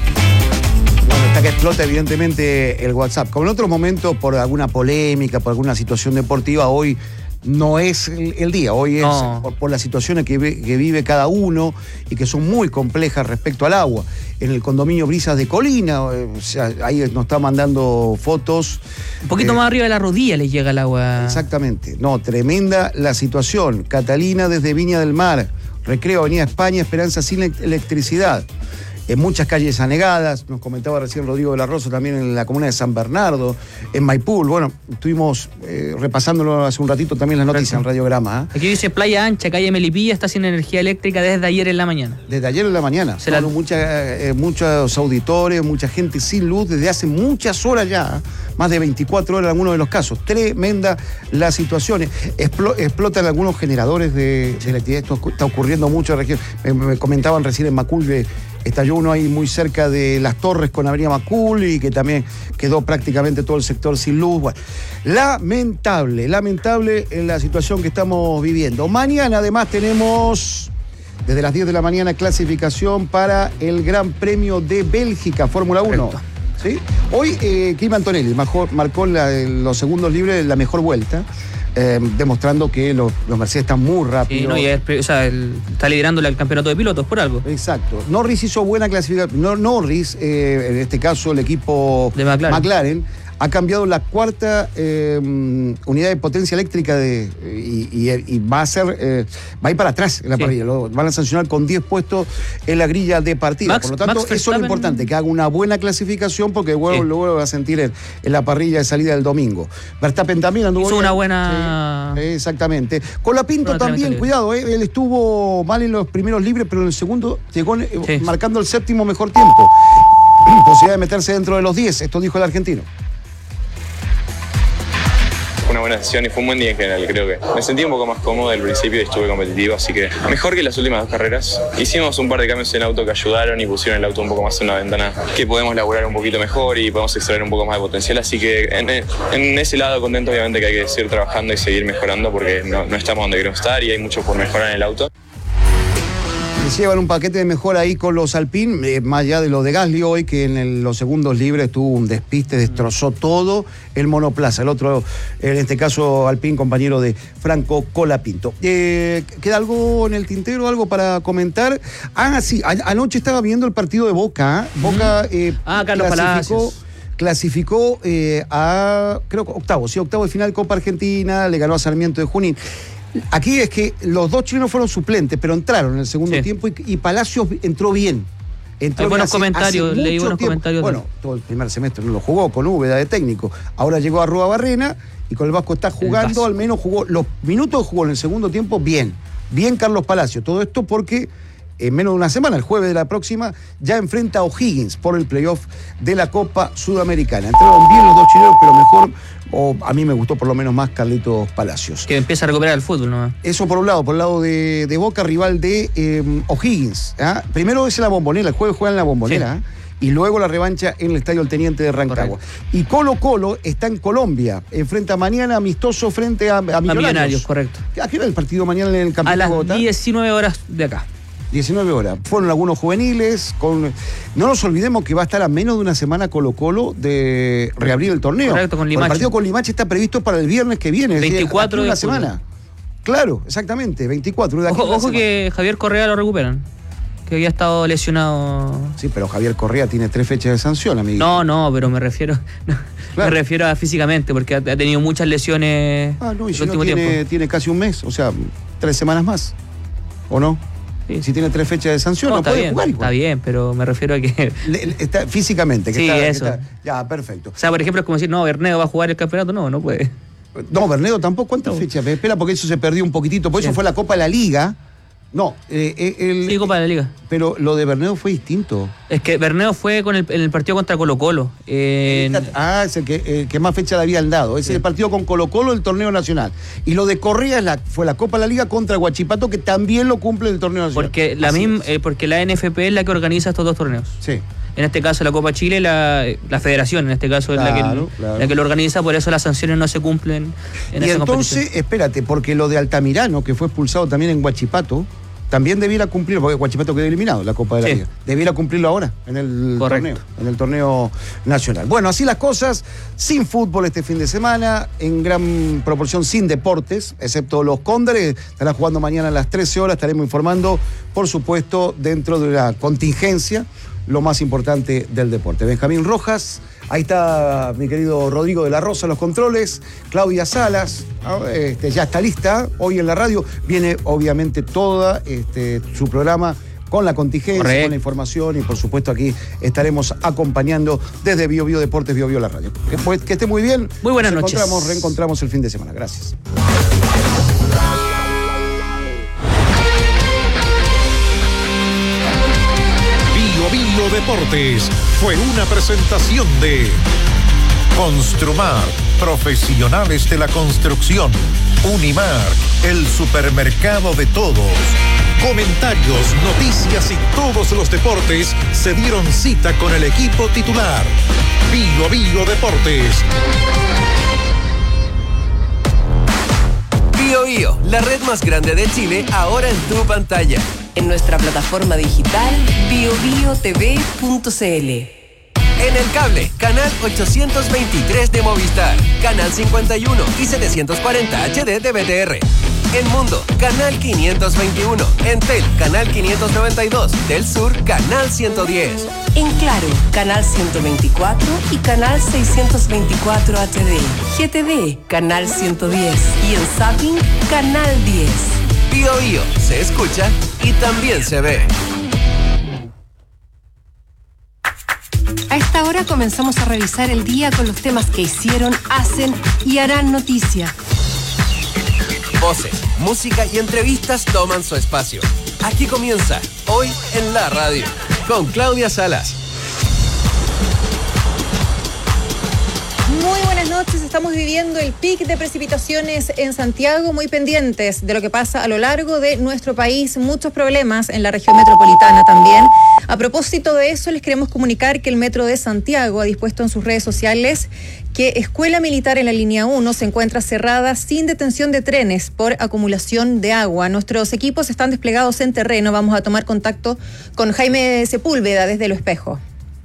Bueno, está que explota evidentemente el WhatsApp. Como en otros momentos, por alguna polémica, por alguna situación deportiva, hoy no es el, el día. Hoy es no. por, por las situaciones que, ve, que vive cada uno y que son muy complejas respecto al agua. En el condominio Brisas de Colina, o sea, ahí nos está mandando fotos. Un poquito eh, más arriba de la rodilla les llega el agua. Exactamente. No, tremenda la situación. Catalina desde Viña del Mar. Recreo, Avenida España, Esperanza sin electricidad. En muchas calles anegadas, nos comentaba recién Rodrigo de la Rosa, también en la comuna de San Bernardo, en Maipú. Bueno, estuvimos eh, repasándolo hace un ratito también las noticias en Radiograma. ¿eh? Aquí dice Playa Ancha, calle Melipilla, está sin energía eléctrica desde ayer en la mañana. Desde ayer en la mañana. Se la... mucha, eh, muchos auditores, mucha gente sin luz desde hace muchas horas ya, ¿eh? Más de veinticuatro horas en algunos de los casos. Tremenda la situación. Explo, explotan algunos generadores de, de electricidad. Esto está ocurriendo mucho en la región. Me, me comentaban recién en Macul que estalló uno ahí muy cerca de Las Torres con Avenida Macul y que también quedó prácticamente todo el sector sin luz. Bueno, lamentable, lamentable en la situación que estamos viviendo. Mañana además tenemos desde las diez de la mañana clasificación para el Gran Premio de Bélgica, Fórmula uno. ¿Sí? Hoy eh, Kim Antonelli mejor, marcó la, los segundos libres la mejor vuelta. Eh, demostrando que los, los Mercedes están muy rápidos. Sí, no, y es, o sea, el, está liderando el campeonato de pilotos por algo. Exacto. Norris hizo buena clasificación. No, Norris, eh, en este caso el equipo de McLaren, McLaren ha cambiado la cuarta eh, unidad de potencia eléctrica de, y, y, y va a ser eh, va a ir para atrás en la sí. parrilla. Lo van a sancionar con diez puestos en la grilla de partida. Max, Por lo tanto, Max eso Verstappen... es lo importante, que haga una buena clasificación porque luego, sí. luego va a sentir en, en la parrilla de salida del domingo. Verstappen también anduvo hizo bien. una buena... Sí, exactamente. Colapinto también, cuidado, eh, él estuvo mal en los primeros libres, pero en el segundo llegó eh, sí. marcando el séptimo mejor tiempo. Posibilidad de meterse dentro de los diez, esto dijo el argentino. Una una buena sesión y fue un buen día en general, creo que. Me sentí un poco más cómodo al principio y estuve competitivo, así que mejor que las últimas dos carreras. Hicimos un par de cambios en el auto que ayudaron y pusieron el auto un poco más en una ventana que podemos laburar un poquito mejor y podemos extraer un poco más de potencial, así que en, en ese lado contento, obviamente que hay que seguir trabajando y seguir mejorando porque no, no estamos donde queremos estar y hay mucho por mejorar en el auto. Llevan un paquete de mejora ahí con los Alpine, eh, más allá de lo de Gasly hoy, que en el, los segundos libres tuvo un despiste, destrozó todo el monoplaza. El otro, en este caso, Alpine, compañero de Franco Colapinto. Eh, ¿Queda algo en el tintero, algo para comentar? Ah, sí, a, anoche estaba viendo el partido de Boca. Boca eh, ah, Carlos clasificó, Palacios. clasificó eh, a, creo que octavo, sí, octavo de final Copa Argentina, le ganó a Sarmiento de Junín. Aquí es que los dos chilenos fueron suplentes, pero entraron en el segundo sí. tiempo y, y Palacios entró bien. Entró Hay buenos hace, comentarios, hace leí buenos tiempo. comentarios. Bueno, todo el primer semestre no lo jugó con Úbeda de técnico. Ahora llegó a Rúa Barrena y con el Vasco está jugando, al menos jugó, los minutos jugó en el segundo tiempo bien. Bien Carlos Palacios. Todo esto porque en menos de una semana, el jueves de la próxima, ya enfrenta a O'Higgins por el playoff de la Copa Sudamericana. Entraron bien los dos chilenos, pero mejor, o a mí me gustó por lo menos más Carlitos Palacios. Que empieza a recuperar el fútbol, ¿no? Eso por un lado, por el lado de, de Boca, rival de eh, O'Higgins. ¿eh? Primero es en la Bombonera, el jueves juegan en la Bombonera, sí. ¿eh? Y luego la revancha en el Estadio El Teniente de Rancagua. Correcto. Y Colo Colo está en Colombia, enfrenta mañana amistoso frente a, a Millonarios. A Millonarios, correcto. ¿A qué hora el partido mañana en el Campeonato de Bogotá? A las Bogotá? diecinueve horas de acá. diecinueve horas. Fueron algunos juveniles. Con... No nos olvidemos que va a estar a menos de una semana Colo Colo de reabrir el torneo. Correcto, con Limache. El partido con Limache está previsto para el viernes que viene. veinticuatro de una semana. Claro, exactamente, veinticuatro. De ojo ojo que Javier Correa lo recuperan, que había estado lesionado. Sí, pero Javier Correa tiene tres fechas de sanción, amigo. No, no, pero me refiero no, claro. me refiero a físicamente, porque ha, ha tenido muchas lesiones. Ah, no, y si no tiene, tiene casi un mes, o sea, tres semanas más, ¿o no? Sí. Si tiene tres fechas de sanción, no, no puede bien, jugar igual. Está bien, pero me refiero a que... Le, está, físicamente. Que sí, está, eso. Que está, ya, perfecto. O sea, por ejemplo, es como decir, no, Bernedo va a jugar el campeonato. No, no puede. No, Bernedo tampoco. ¿Cuántas no. fechas? Espera, porque eso se perdió un poquitito. Por sí. eso fue la Copa de la Liga. No, eh, el, sí, Copa de la Liga. Pero lo de Bernedo fue distinto. Es que Bernedo fue con el, en el partido contra Colo Colo. Eh, ah, es el que, eh, que más fecha le habían dado. Es sí. el partido con Colo Colo del torneo nacional. Y lo de Correa es la, fue la Copa de la Liga contra Huachipato, que también lo cumple el torneo nacional. Porque la, misma, eh, porque la N F P es la que organiza estos dos torneos. Sí. En este caso la Copa Chile, la, la federación en este caso claro, es la que, claro. la que lo organiza, por eso las sanciones no se cumplen en y esa entonces, competición. espérate, porque lo de Altamirano, que fue expulsado también en Huachipato, también debiera cumplirlo, porque Huachipato quedó eliminado en la Copa de la sí. Liga. Debiera cumplirlo ahora, en el Correcto. torneo, en el torneo nacional. Bueno, así las cosas, sin fútbol este fin de semana, en gran proporción sin deportes, excepto los Cóndores, estarán jugando mañana a las trece horas, estaremos informando, por supuesto, dentro de la contingencia, lo más importante del deporte. Benjamín Rojas, ahí está mi querido Rodrigo de la Rosa en los controles, Claudia Salas, este, ya está lista, hoy en la radio, viene obviamente toda este, su programa con la contingencia, Correcto. Con la información y por supuesto aquí estaremos acompañando desde Bio Bio Deportes, Bio Bio la radio. Que, pues, que esté muy bien. Muy buenas Nos noches. Encontramos, reencontramos el fin de semana. Gracias. Bio Deportes fue una presentación de Construmar, profesionales de la construcción. Unimar, el supermercado de todos. Comentarios, noticias y todos los deportes se dieron cita con el equipo titular. Bio Bio Deportes. Bio Bio, la red más grande de Chile, ahora en tu pantalla. En nuestra plataforma digital bio bio t v punto c l. En el cable, canal ochocientos veintitrés de Movistar, canal cincuenta y uno y setecientos cuarenta H D de B T R. En Mundo, canal quinientos veintiuno. En Tel, canal quinientos noventa y dos. Del Sur, canal ciento diez. En Claro, canal ciento veinticuatro y canal seiscientos veinticuatro H D. G T V, canal ciento diez. Y en Zapping, canal diez. Bio Bio, se escucha y también se ve. A esta hora comenzamos a revisar el día con los temas que hicieron, hacen y harán noticia. Voces, música y entrevistas toman su espacio. Aquí comienza, Hoy en la Radio, con Claudia Salas. Muy buenas noches, estamos estamos viviendo el pic de precipitaciones en Santiago, muy pendientes de lo que pasa a lo largo de nuestro país, muchos problemas en la región metropolitana también. A propósito de eso, les queremos comunicar que el Metro de Santiago ha dispuesto en sus redes sociales que Escuela Militar en la línea uno se encuentra cerrada sin detención de trenes por acumulación de agua. Nuestros equipos están desplegados en terreno. Vamos a tomar contacto con Jaime Sepúlveda desde Lo Espejo.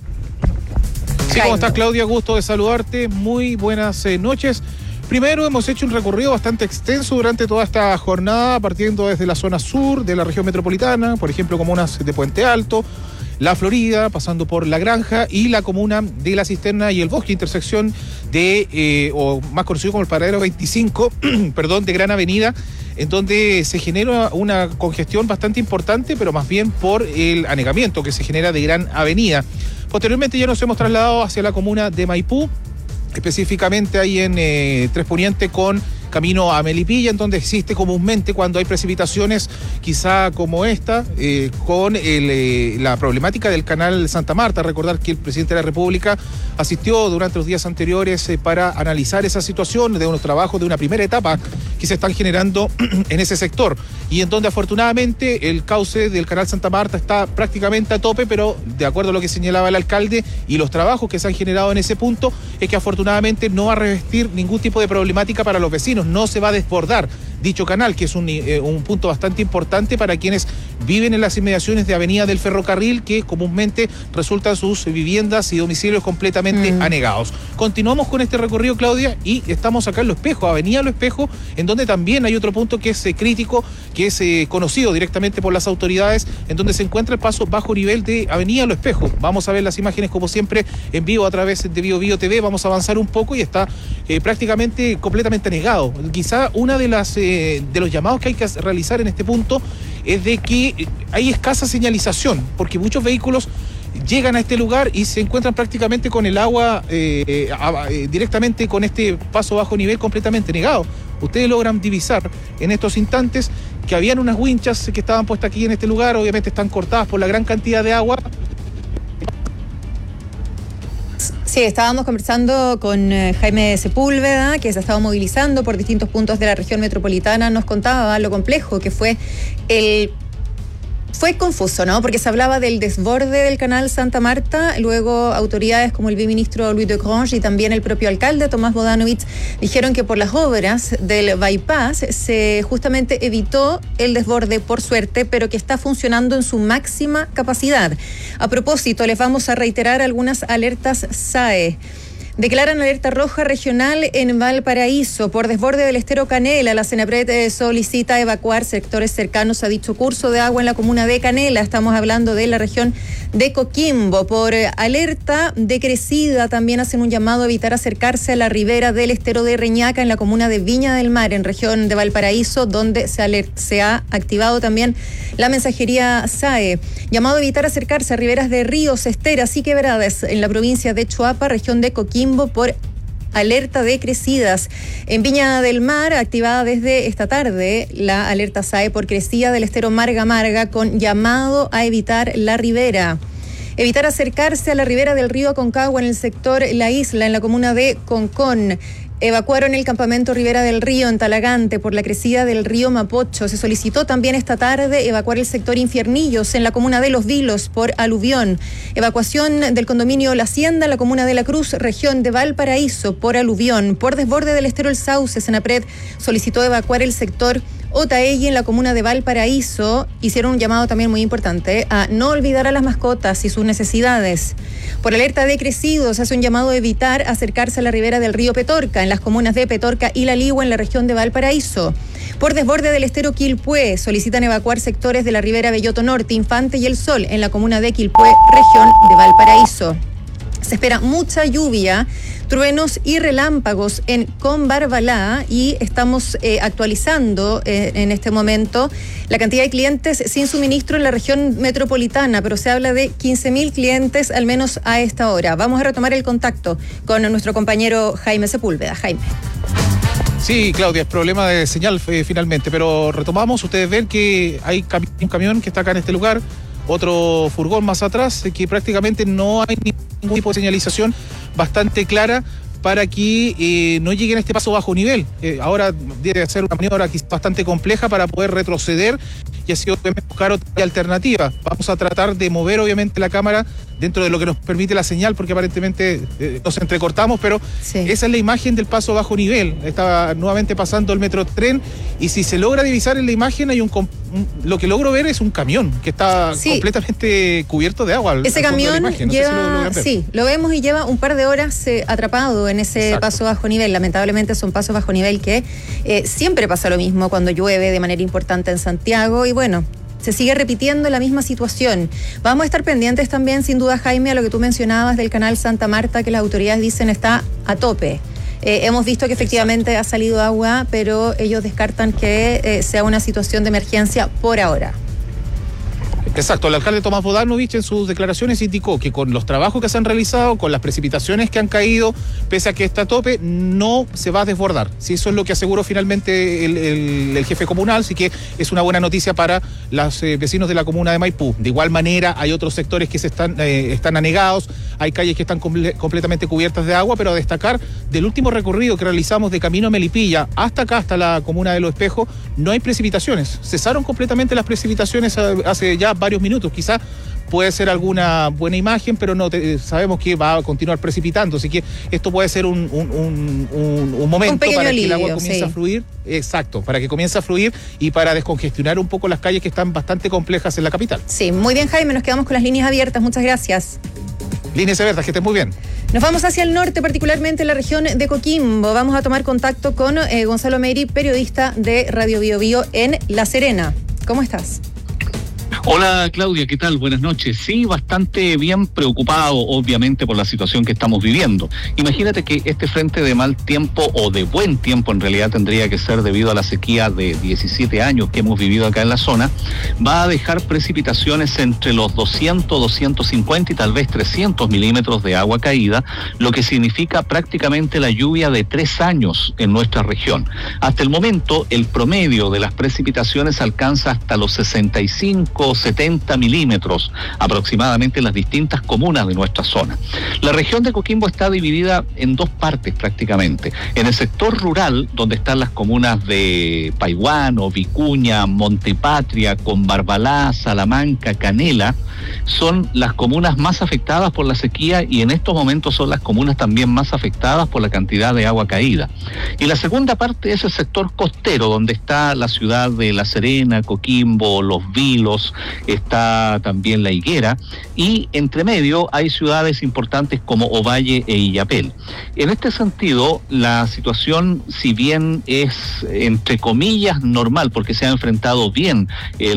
Sí, ¿cómo estás, Claudia? Gusto de saludarte. Muy buenas eh, noches. Primero, hemos hecho un recorrido bastante extenso durante toda esta jornada, partiendo desde la zona sur de la región metropolitana, por ejemplo, comunas de Puente Alto, La Florida, pasando por La Granja y la comuna de La Cisterna y El Bosque, intersección de, eh, o más conocido como el paradero veinticinco, perdón, de Gran Avenida, en donde se genera una congestión bastante importante, pero más bien por el anegamiento que se genera de Gran Avenida. Posteriormente ya nos hemos trasladado hacia la comuna de Maipú, específicamente ahí en eh, Tres Poniente con camino a Melipilla, en donde existe comúnmente cuando hay precipitaciones quizá como esta, eh, con el, eh, la problemática del canal Santa Marta. Recordar que el presidente de la República asistió durante los días anteriores eh, para analizar esa situación de unos trabajos de una primera etapa que se están generando en ese sector, y en donde afortunadamente el cauce del canal Santa Marta está prácticamente a tope, pero de acuerdo a lo que señalaba el alcalde y los trabajos que se han generado en ese punto, es que afortunadamente no va a revestir ningún tipo de problemática para los vecinos. No se va a desbordar dicho canal, que es un, eh, un punto bastante importante para quienes viven en las inmediaciones de Avenida del Ferrocarril, que comúnmente resultan sus viviendas y domicilios completamente mm. anegados. Continuamos con este recorrido, Claudia, y estamos acá en Lo Espejo, Avenida Lo Espejo, en donde también hay otro punto que es eh, crítico, que es eh, conocido directamente por las autoridades, en donde se encuentra el paso bajo nivel de Avenida Lo Espejo. Vamos a ver las imágenes como siempre en vivo a través de Bio Bio T V. Vamos a avanzar un poco y está eh, prácticamente completamente anegado. Quizá una de las eh, de los llamados que hay que realizar en este punto es de que hay escasa señalización, porque muchos vehículos llegan a este lugar y se encuentran prácticamente con el agua eh, eh, directamente con este paso bajo nivel completamente negado. Ustedes logran divisar en estos instantes que habían unas winchas que estaban puestas aquí en este lugar, obviamente están cortadas por la gran cantidad de agua. Sí, estábamos conversando con eh, Jaime Sepúlveda, que se ha estado movilizando por distintos puntos de la región metropolitana. Nos contaba lo complejo que fue el... Fue confuso, ¿no? Porque se hablaba del desborde del canal Santa Marta, luego autoridades como el viceministro Louis de Grange y también el propio alcalde Tomás Bodanovich dijeron que por las obras del bypass se justamente evitó el desborde, por suerte, pero que está funcionando en su máxima capacidad. A propósito, les vamos a reiterar algunas alertas S A E. Declaran alerta roja regional en Valparaíso por desborde del estero Canela. La Senapred solicita evacuar sectores cercanos a dicho curso de agua en la comuna de Canela. Estamos hablando de la región de Coquimbo. Por alerta de crecida también hacen un llamado a evitar acercarse a la ribera del estero de Reñaca en la comuna de Viña del Mar, en región de Valparaíso, donde se, alert- se ha activado también la mensajería S A E. Llamado a evitar acercarse a riberas de ríos, esteras y quebradas en la provincia de Choapa, región de Coquimbo, por alerta de crecidas. En Viña del Mar, activada desde esta tarde la alerta S A E por crecida del estero Marga Marga, con llamado a evitar la ribera. Evitar acercarse a la ribera del río Aconcagua en el sector La Isla, en la comuna de Concón. Evacuaron el campamento Ribera del Río en Talagante por la crecida del río Mapocho. Se solicitó también esta tarde evacuar el sector Infiernillos en la comuna de Los Vilos por aluvión. Evacuación del condominio La Hacienda en la comuna de La Cruz, región de Valparaíso, por aluvión. Por desborde del estero El Sauce, Senapred solicitó evacuar el sector Otaegui en la comuna de Valparaíso. Hicieron un llamado también muy importante a no olvidar a las mascotas y sus necesidades. Por alerta de crecidos, hace un llamado a evitar acercarse a la ribera del río Petorca en las comunas de Petorca y La Ligua en la región de Valparaíso. Por desborde del estero Quilpué, solicitan evacuar sectores de la ribera Belloto Norte, Infante y El Sol en la comuna de Quilpué, región de Valparaíso. Se espera mucha lluvia, truenos y relámpagos en Combarbalá, y estamos eh, actualizando eh, en este momento la cantidad de clientes sin suministro en la región metropolitana, pero se habla de quince mil clientes al menos a esta hora. Vamos a retomar el contacto con nuestro compañero Jaime Sepúlveda. Jaime. Sí, Claudia, es problema de señal eh, finalmente, pero retomamos. Ustedes ven que hay cami- un camión que está acá en este lugar, otro furgón más atrás, que prácticamente no hay ningún tipo de señalización bastante clara para que eh, no lleguen a este paso bajo nivel. Eh, ahora debe ser una maniobra quizás bastante compleja para poder retroceder y así obviamente buscar otra alternativa. Vamos a tratar de mover obviamente la cámara dentro de lo que nos permite la señal, porque aparentemente eh, nos entrecortamos, pero sí. Esa es la imagen del paso bajo nivel. Está nuevamente pasando el Metrotren y si se logra divisar en la imagen hay un, un lo que logro ver es un camión que está sí. completamente cubierto de agua. Al, ese al camión no lleva, sé si lo, lo sí, lo vemos y lleva un par de horas eh, atrapado en ese Exacto. paso bajo nivel. Lamentablemente son pasos bajo nivel que eh, siempre pasa lo mismo cuando llueve de manera importante en Santiago y bueno, se sigue repitiendo la misma situación. Vamos a estar pendientes también, sin duda, Jaime, a lo que tú mencionabas del canal Santa Marta, que las autoridades dicen está a tope. Eh, hemos visto que efectivamente Exacto. ha salido agua, pero ellos descartan que eh, sea una situación de emergencia por ahora. Exacto, el alcalde Tomás Bodanovich en sus declaraciones indicó que con los trabajos que se han realizado, con las precipitaciones que han caído, pese a que está a tope, no se va a desbordar. Sí, eso es lo que aseguró finalmente el, el, el jefe comunal, así que es una buena noticia para los eh, vecinos de la comuna de Maipú. De igual manera, hay otros sectores que se están, eh, están anegados, hay calles que están comple- completamente cubiertas de agua, pero a destacar del último recorrido que realizamos de Camino a Melipilla hasta acá, hasta la comuna de Los Espejos, no hay precipitaciones. Cesaron completamente las precipitaciones hace ya varios minutos. Quizás puede ser alguna buena imagen, pero no te, sabemos que va a continuar precipitando, así que esto puede ser un, un, un, un, un momento un para alivio, que el agua comience sí. a fluir, exacto, para que comience a fluir y para descongestionar un poco las calles que están bastante complejas en la capital. Sí, muy bien, Jaime, nos quedamos con las líneas abiertas, muchas gracias. Líneas abiertas, que estén muy bien. Nos vamos hacia el norte, particularmente en la región de Coquimbo. Vamos a tomar contacto con eh, Gonzalo Meiri, periodista de Radio Bio Bio en La Serena. ¿Cómo estás? Hola Claudia, ¿qué tal? Buenas noches. Sí, bastante bien preocupado, obviamente, por la situación que estamos viviendo. Imagínate que este frente de mal tiempo, o de buen tiempo en realidad tendría que ser debido a la sequía de diecisiete años que hemos vivido acá en la zona, va a dejar precipitaciones entre los doscientos, doscientos cincuenta y tal vez trescientos milímetros de agua caída, lo que significa prácticamente la lluvia de tres años en nuestra región. Hasta el momento, el promedio de las precipitaciones alcanza hasta los sesenta y cinco, setenta milímetros aproximadamente en las distintas comunas de nuestra zona. La región de Coquimbo está dividida en dos partes prácticamente. En el sector rural, donde están las comunas de Paihuano, Vicuña, Montepatria, Conbarbalá, Salamanca, Canela, son las comunas más afectadas por la sequía y en estos momentos son las comunas también más afectadas por la cantidad de agua caída. Y la segunda parte es el sector costero, donde está la ciudad de La Serena, Coquimbo, Los Vilos, está también La Higuera, y entre medio hay ciudades importantes como Ovalle e Illapel. En este sentido, la situación, si bien es entre comillas normal, porque se ha enfrentado bien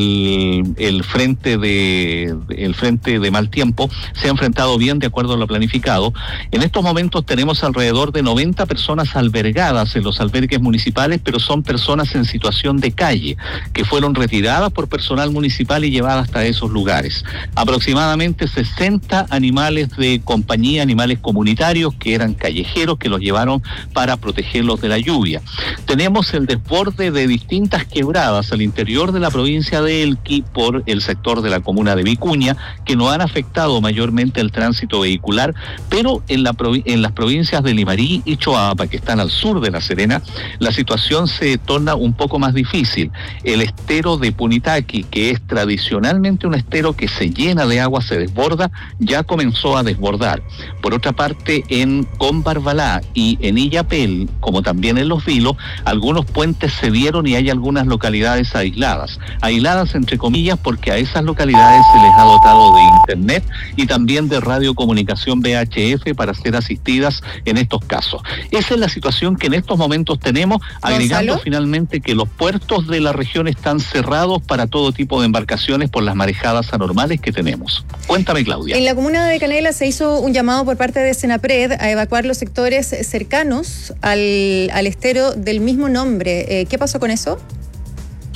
el, el frente de el frente de mal tiempo, se ha enfrentado bien de acuerdo a lo planificado. En estos momentos tenemos alrededor de noventa personas albergadas en los albergues municipales, pero son personas en situación de calle, que fueron retiradas por personal municipal y llevadas hasta esos lugares. Aproximadamente sesenta animales de compañía, animales comunitarios que eran callejeros, que los llevaron para protegerlos de la lluvia. Tenemos el desborde de distintas quebradas al interior de la provincia de Elqui por el sector de la comuna de Vicuña, que no han afectado mayormente el tránsito vehicular, pero en, la provi- en las provincias de Limarí y Choapa, que están al sur de La Serena, la situación se torna un poco más difícil. El estero de Punitaqui, que es tradicionalmente un estero que se llena de agua, se desborda, ya comenzó a desbordar. Por otra parte, en Conbarbalá y en Illapel, como también en Los Vilos, algunos puentes se dieron y hay algunas localidades aisladas. Aisladas entre comillas porque a esas localidades se les ha dotado de internet y también de radiocomunicación V H F para ser asistidas en estos casos. Esa es la situación que en estos momentos tenemos, agregando ¿Gonzalo? finalmente que los puertos de la región están cerrados para todo tipo de embarcaciones por las marejadas anormales que tenemos. Cuéntame, Claudia. En la comuna de Canela se hizo un llamado por parte de Senapred a evacuar los sectores cercanos al, al estero del mismo nombre. Eh, ¿Qué pasó con eso?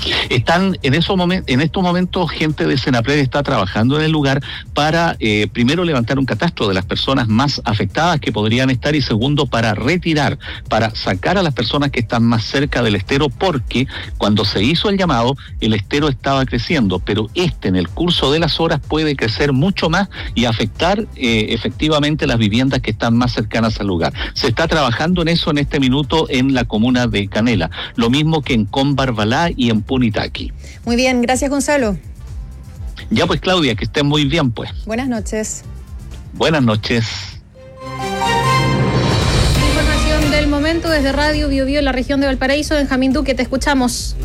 Están en esos momentos, en estos momentos, gente de Senapred está trabajando en el lugar para eh, primero levantar un catastro de las personas más afectadas que podrían estar y segundo para retirar, para sacar a las personas que están más cerca del estero, porque cuando se hizo el llamado el estero estaba creciendo, pero este en el curso de las horas puede crecer mucho más y afectar eh, efectivamente las viviendas que están más cercanas al lugar. Se está trabajando en eso en este minuto en la comuna de Canela, lo mismo que en Combarbalá y en Punitaqui. Muy bien, gracias Gonzalo. Ya pues Claudia, que estén muy bien pues. Buenas noches. Buenas noches. Información del momento desde Radio Bio Bio en la región de Valparaíso. Benjamín Duque, te escuchamos.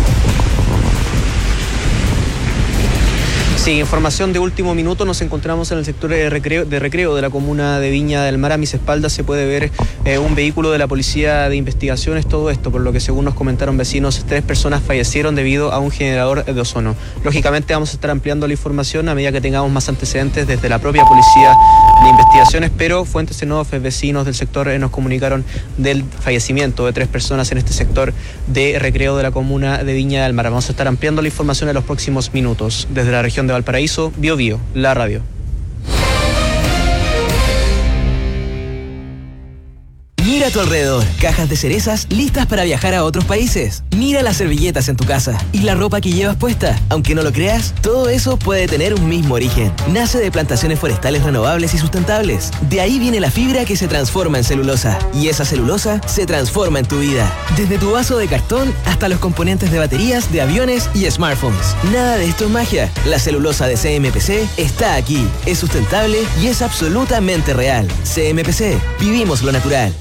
Sí, información de último minuto. Nos encontramos en el sector de recreo de, recreo de la comuna de Viña del Mar. A mis espaldas se puede ver eh, un vehículo de la Policía de Investigaciones. Todo esto, por lo que según nos comentaron vecinos, tres personas fallecieron debido a un generador de ozono. Lógicamente vamos a estar ampliando la información a medida que tengamos más antecedentes desde la propia Policía de Investigaciones, pero fuentes en off, vecinos del sector eh, nos comunicaron del fallecimiento de tres personas en este sector de recreo de la comuna de Viña del Mar. Vamos a estar ampliando la información en los próximos minutos. Desde la región de Valparaíso, Bio Bio, la radio. Mira a tu alrededor, cajas de cerezas listas para viajar a otros países. Mira las servilletas en tu casa y la ropa que llevas puesta. Aunque no lo creas, todo eso puede tener un mismo origen. Nace de plantaciones forestales renovables y sustentables. De ahí viene la fibra que se transforma en celulosa. Y esa celulosa se transforma en tu vida. Desde tu vaso de cartón hasta los componentes de baterías, de aviones y smartphones. Nada de esto es magia. La celulosa de C M P C está aquí. Es sustentable y es absolutamente real. C M P C, vivimos lo natural.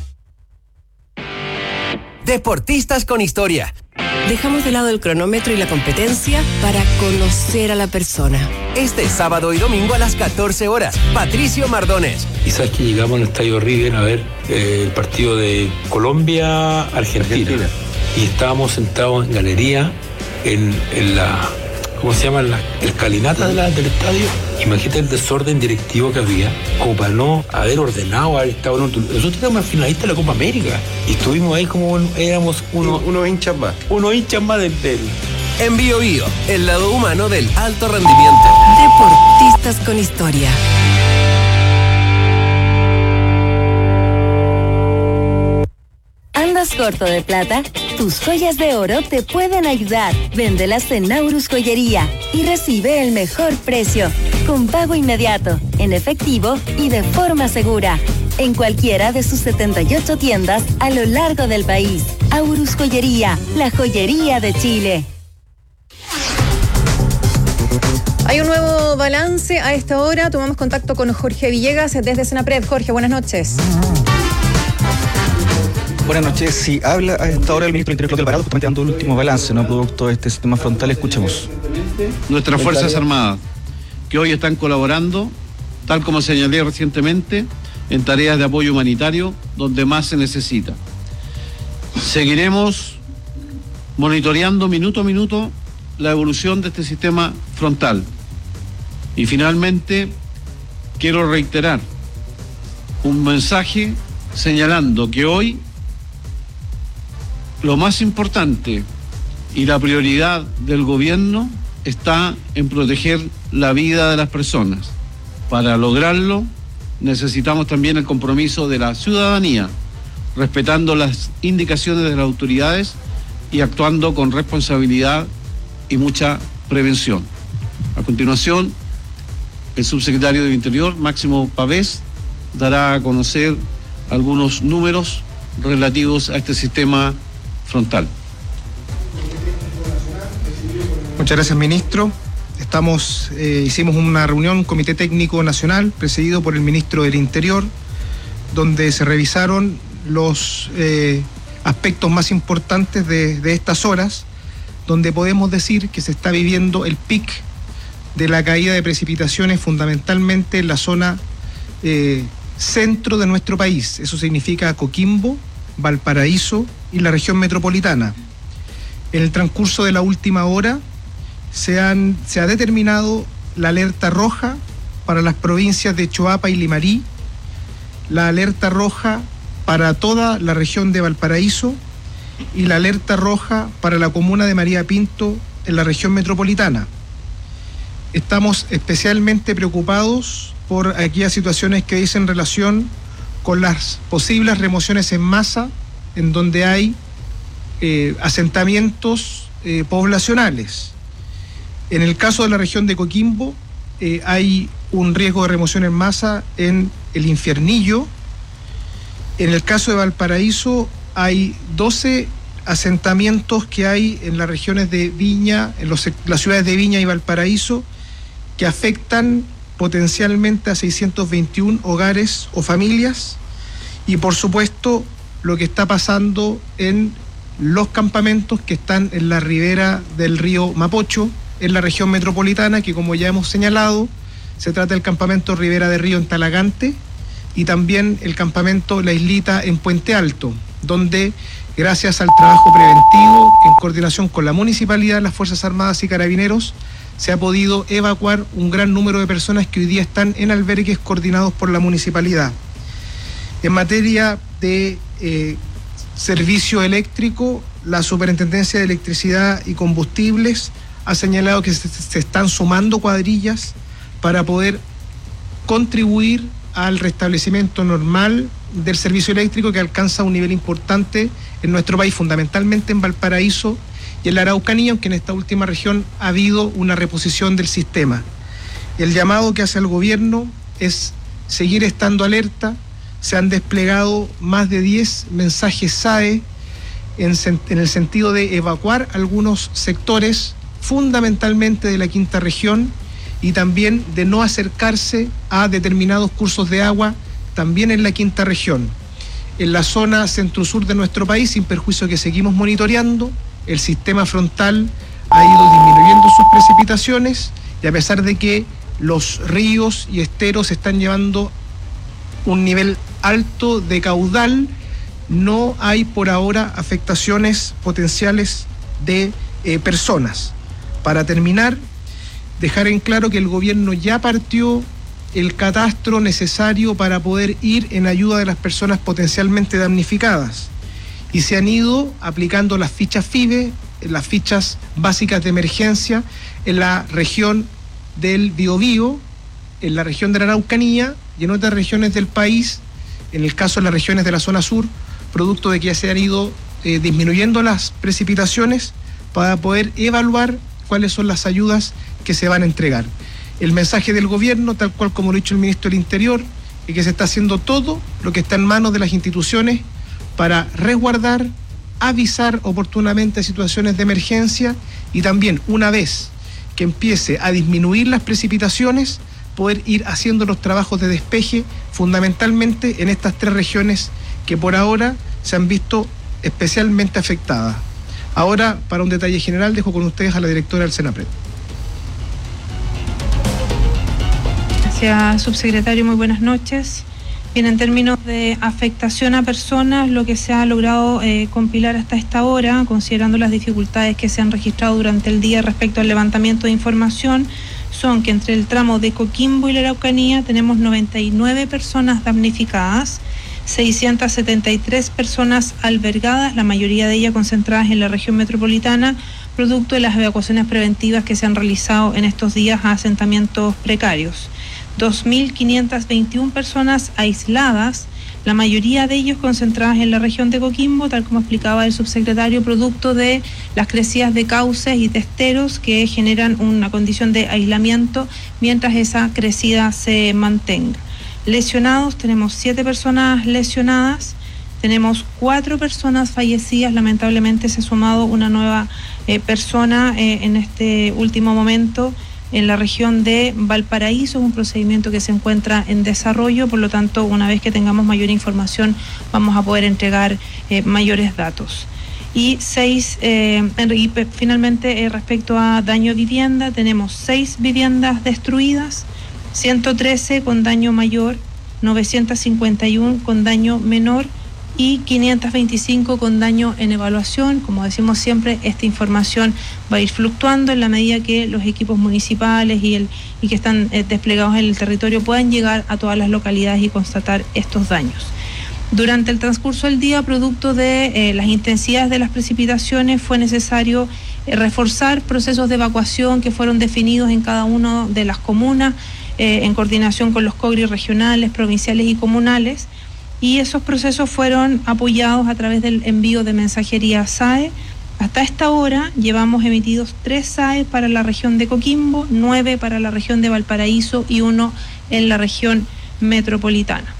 Deportistas con historia. Dejamos de lado el cronómetro y la competencia para conocer a la persona. Este sábado y domingo a las catorce horas, Patricio Mardones. Y sabes que llegamos al Estadio River a ver eh, el partido de Colombia-Argentina. Argentina. Y estábamos sentados en galería, en, en la, ¿cómo se llama? La escalinata de la, del estadio. Imagínate el desorden directivo que había, como para no haber ordenado, haber estado en un... Nosotros éramos finalistas de la Copa América y estuvimos ahí como éramos uno, unos hinchas más. Unos hinchas más del... del... En Bio Bio, el lado humano del alto rendimiento. Deportistas con historia. ¿Andas corto de plata? Tus joyas de oro te pueden ayudar. Véndelas en Naurus Joyería y recibe el mejor precio, con pago inmediato, en efectivo y de forma segura, en cualquiera de sus setenta y ocho tiendas a lo largo del país. Aurus Joyería, la joyería de Chile. Hay un nuevo balance a esta hora. Tomamos contacto con Jorge Villegas desde Senapred. Jorge, buenas noches. Buenas noches. Sí, habla a esta hora el ministro del Interior, Claudio Alvarado, justamente dando el último balance, ¿no? Producto de este sistema frontal. Escuchemos. Nuestras Fuerzas Armadas, que hoy están colaborando, tal como señalé recientemente, en tareas de apoyo humanitario, donde más se necesita. Seguiremos monitoreando minuto a minuto la evolución de este sistema frontal. Y finalmente, quiero reiterar un mensaje señalando que hoy lo más importante y la prioridad del gobierno está en proteger la vida de las personas. Para lograrlo, necesitamos también el compromiso de la ciudadanía, respetando las indicaciones de las autoridades y actuando con responsabilidad y mucha prevención. A continuación, el subsecretario del Interior, Máximo Pavés, dará a conocer algunos números relativos a este sistema frontal. Muchas gracias, ministro. Estamos, eh, hicimos una reunión, un comité técnico nacional, presidido por el ministro del Interior, donde se revisaron los eh, aspectos más importantes de, de estas horas, donde podemos decir que se está viviendo el pic de la caída de precipitaciones, fundamentalmente en la zona eh, centro de nuestro país. Eso significa Coquimbo, Valparaíso y la región metropolitana. En el transcurso de la última hora se, han, se ha determinado la alerta roja para las provincias de Choapa y Limarí, la alerta roja para toda la región de Valparaíso y la alerta roja para la comuna de María Pinto en la región metropolitana. Estamos especialmente preocupados por aquellas situaciones que dicen relación con las posibles remociones en masa en donde hay eh, asentamientos eh, poblacionales. En el caso de la región de Coquimbo eh, hay un riesgo de remoción en masa en el Infiernillo. En el caso de Valparaíso hay doce asentamientos que hay en las regiones de Viña, en los, las ciudades de Viña y Valparaíso, que afectan potencialmente a seiscientos veintiún hogares o familias, y por supuesto lo que está pasando en los campamentos que están en la ribera del río Mapocho, en la región metropolitana, que como ya hemos señalado, se trata del campamento Ribera de Río en Talagante y también el campamento La Islita en Puente Alto, donde gracias al trabajo preventivo en coordinación con la municipalidad, las Fuerzas Armadas y Carabineros, se ha podido evacuar un gran número de personas que hoy día están en albergues coordinados por la municipalidad. En materia de eh, servicio eléctrico, la Superintendencia de Electricidad y Combustibles ha señalado que se, se están sumando cuadrillas para poder contribuir al restablecimiento normal del servicio eléctrico, que alcanza un nivel importante en nuestro país, fundamentalmente en Valparaíso y en la Araucanía, aunque en esta última región ha habido una reposición del sistema. El llamado que hace el gobierno es seguir estando alerta. Se han desplegado más de diez mensajes S A E en, en el sentido de evacuar algunos sectores, fundamentalmente de la quinta región, y también de no acercarse a determinados cursos de agua, también en la quinta región. En la zona centro-sur de nuestro país, sin perjuicio que seguimos monitoreando, el sistema frontal ha ido disminuyendo sus precipitaciones, y a pesar de que los ríos y esteros están llevando un nivel alto de caudal, no hay por ahora afectaciones potenciales de eh, personas. Para terminar, dejar en claro que el gobierno ya partió el catastro necesario para poder ir en ayuda de las personas potencialmente damnificadas, y se han ido aplicando las fichas FIBE, las fichas básicas de emergencia, en la región del Biobío, en la región de la Araucanía y en otras regiones del país, en el caso de las regiones de la zona sur, producto de que ya se han ido eh, disminuyendo las precipitaciones, para poder evaluar cuáles son las ayudas que se van a entregar. El mensaje del gobierno, tal cual como lo ha dicho el ministro del Interior, es que se está haciendo todo lo que está en manos de las instituciones para resguardar, avisar oportunamente situaciones de emergencia, y también, una vez que empiece a disminuir las precipitaciones, poder ir haciendo los trabajos de despeje, fundamentalmente en estas tres regiones que por ahora se han visto especialmente afectadas. Ahora, para un detalle general, dejo con ustedes a la directora del Senapred. Gracias, subsecretario, muy buenas noches. Bien, en términos de afectación a personas, lo que se ha logrado eh, compilar hasta esta hora, considerando las dificultades que se han registrado durante el día respecto al levantamiento de información, son que entre el tramo de Coquimbo y la Araucanía tenemos noventa y nueve personas damnificadas, seiscientas setenta y tres personas albergadas, la mayoría de ellas concentradas en la región metropolitana, producto de las evacuaciones preventivas que se han realizado en estos días a asentamientos precarios. dos mil quinientas veintiuna personas aisladas, la mayoría de ellos concentradas en la región de Coquimbo, tal como explicaba el subsecretario, producto de las crecidas de cauces y de esteros que generan una condición de aislamiento mientras esa crecida se mantenga. Lesionados, tenemos siete personas lesionadas, tenemos cuatro personas fallecidas, lamentablemente se ha sumado una nueva eh, persona eh, en este último momento en la región de Valparaíso. Es un procedimiento que se encuentra en desarrollo, por lo tanto, una vez que tengamos mayor información, vamos a poder entregar eh, mayores datos. Y seis, eh, y finalmente, eh, respecto a daño vivienda, tenemos seis viviendas destruidas, ciento trece con daño mayor, novecientos cincuenta y uno con daño menor y quinientos veinticinco con daño en evaluación. Como decimos siempre, esta información va a ir fluctuando en la medida que los equipos municipales y, el, y que están eh, desplegados en el territorio puedan llegar a todas las localidades y constatar estos daños. Durante el transcurso del día, producto de eh, las intensidades de las precipitaciones, fue necesario eh, reforzar procesos de evacuación que fueron definidos en cada una de las comunas, eh, en coordinación con los C O G R I regionales, provinciales y comunales, y esos procesos fueron apoyados a través del envío de mensajería S A E. Hasta esta hora llevamos emitidos tres S A E para la región de Coquimbo, nueve para la región de Valparaíso y uno en la región metropolitana.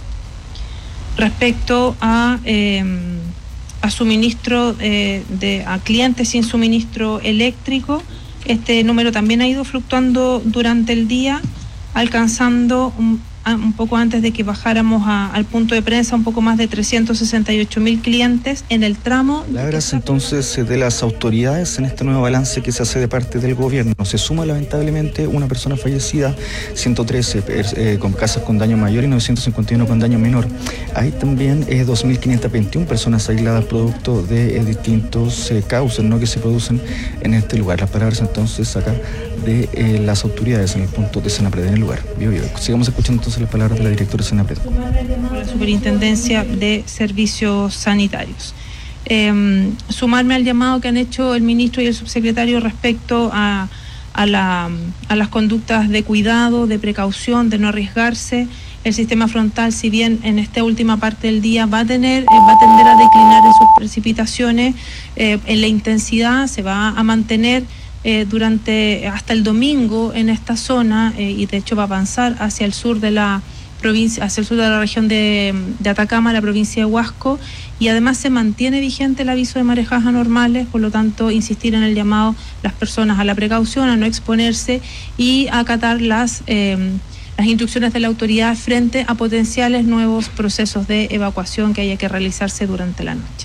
Respecto a, eh, a suministro eh, de a clientes sin suministro eléctrico, este número también ha ido fluctuando durante el día, alcanzando un, un poco antes de que bajáramos a, al punto de prensa un poco más de trescientos sesenta y ocho mil clientes en el tramo. Palabras entonces de las autoridades en este nuevo balance que se hace de parte del gobierno. Se suma lamentablemente una persona fallecida, ciento trece eh, con casas con daño mayor y novecientos cincuenta y uno con daño menor. Hay también eh, dos mil quinientas veintiuna personas aisladas producto de eh, distintos eh, causas, ¿no?, que se producen en este lugar. Las palabras entonces acá de eh, las autoridades en el punto de Senapred, en el lugar. Bio, bio. Sigamos escuchando entonces las palabras de la directora de Senapred. La Superintendencia de Servicios Sanitarios. Eh, sumarme al llamado que han hecho el ministro y el subsecretario respecto a, a, la, a las conductas de cuidado, de precaución, de no arriesgarse. El sistema frontal, si bien en esta última parte del día va a tener, eh, va a tender a declinar en sus precipitaciones, eh, en la intensidad se va a mantener Eh, durante hasta el domingo en esta zona eh, y de hecho va a avanzar hacia el sur de la provincia, hacia el sur de la región de, de Atacama, la provincia de Huasco, y además se mantiene vigente el aviso de marejadas anormales, por lo tanto insistir en el llamado las personas a la precaución, a no exponerse y a acatar las eh, las instrucciones de la autoridad frente a potenciales nuevos procesos de evacuación que haya que realizarse durante la noche.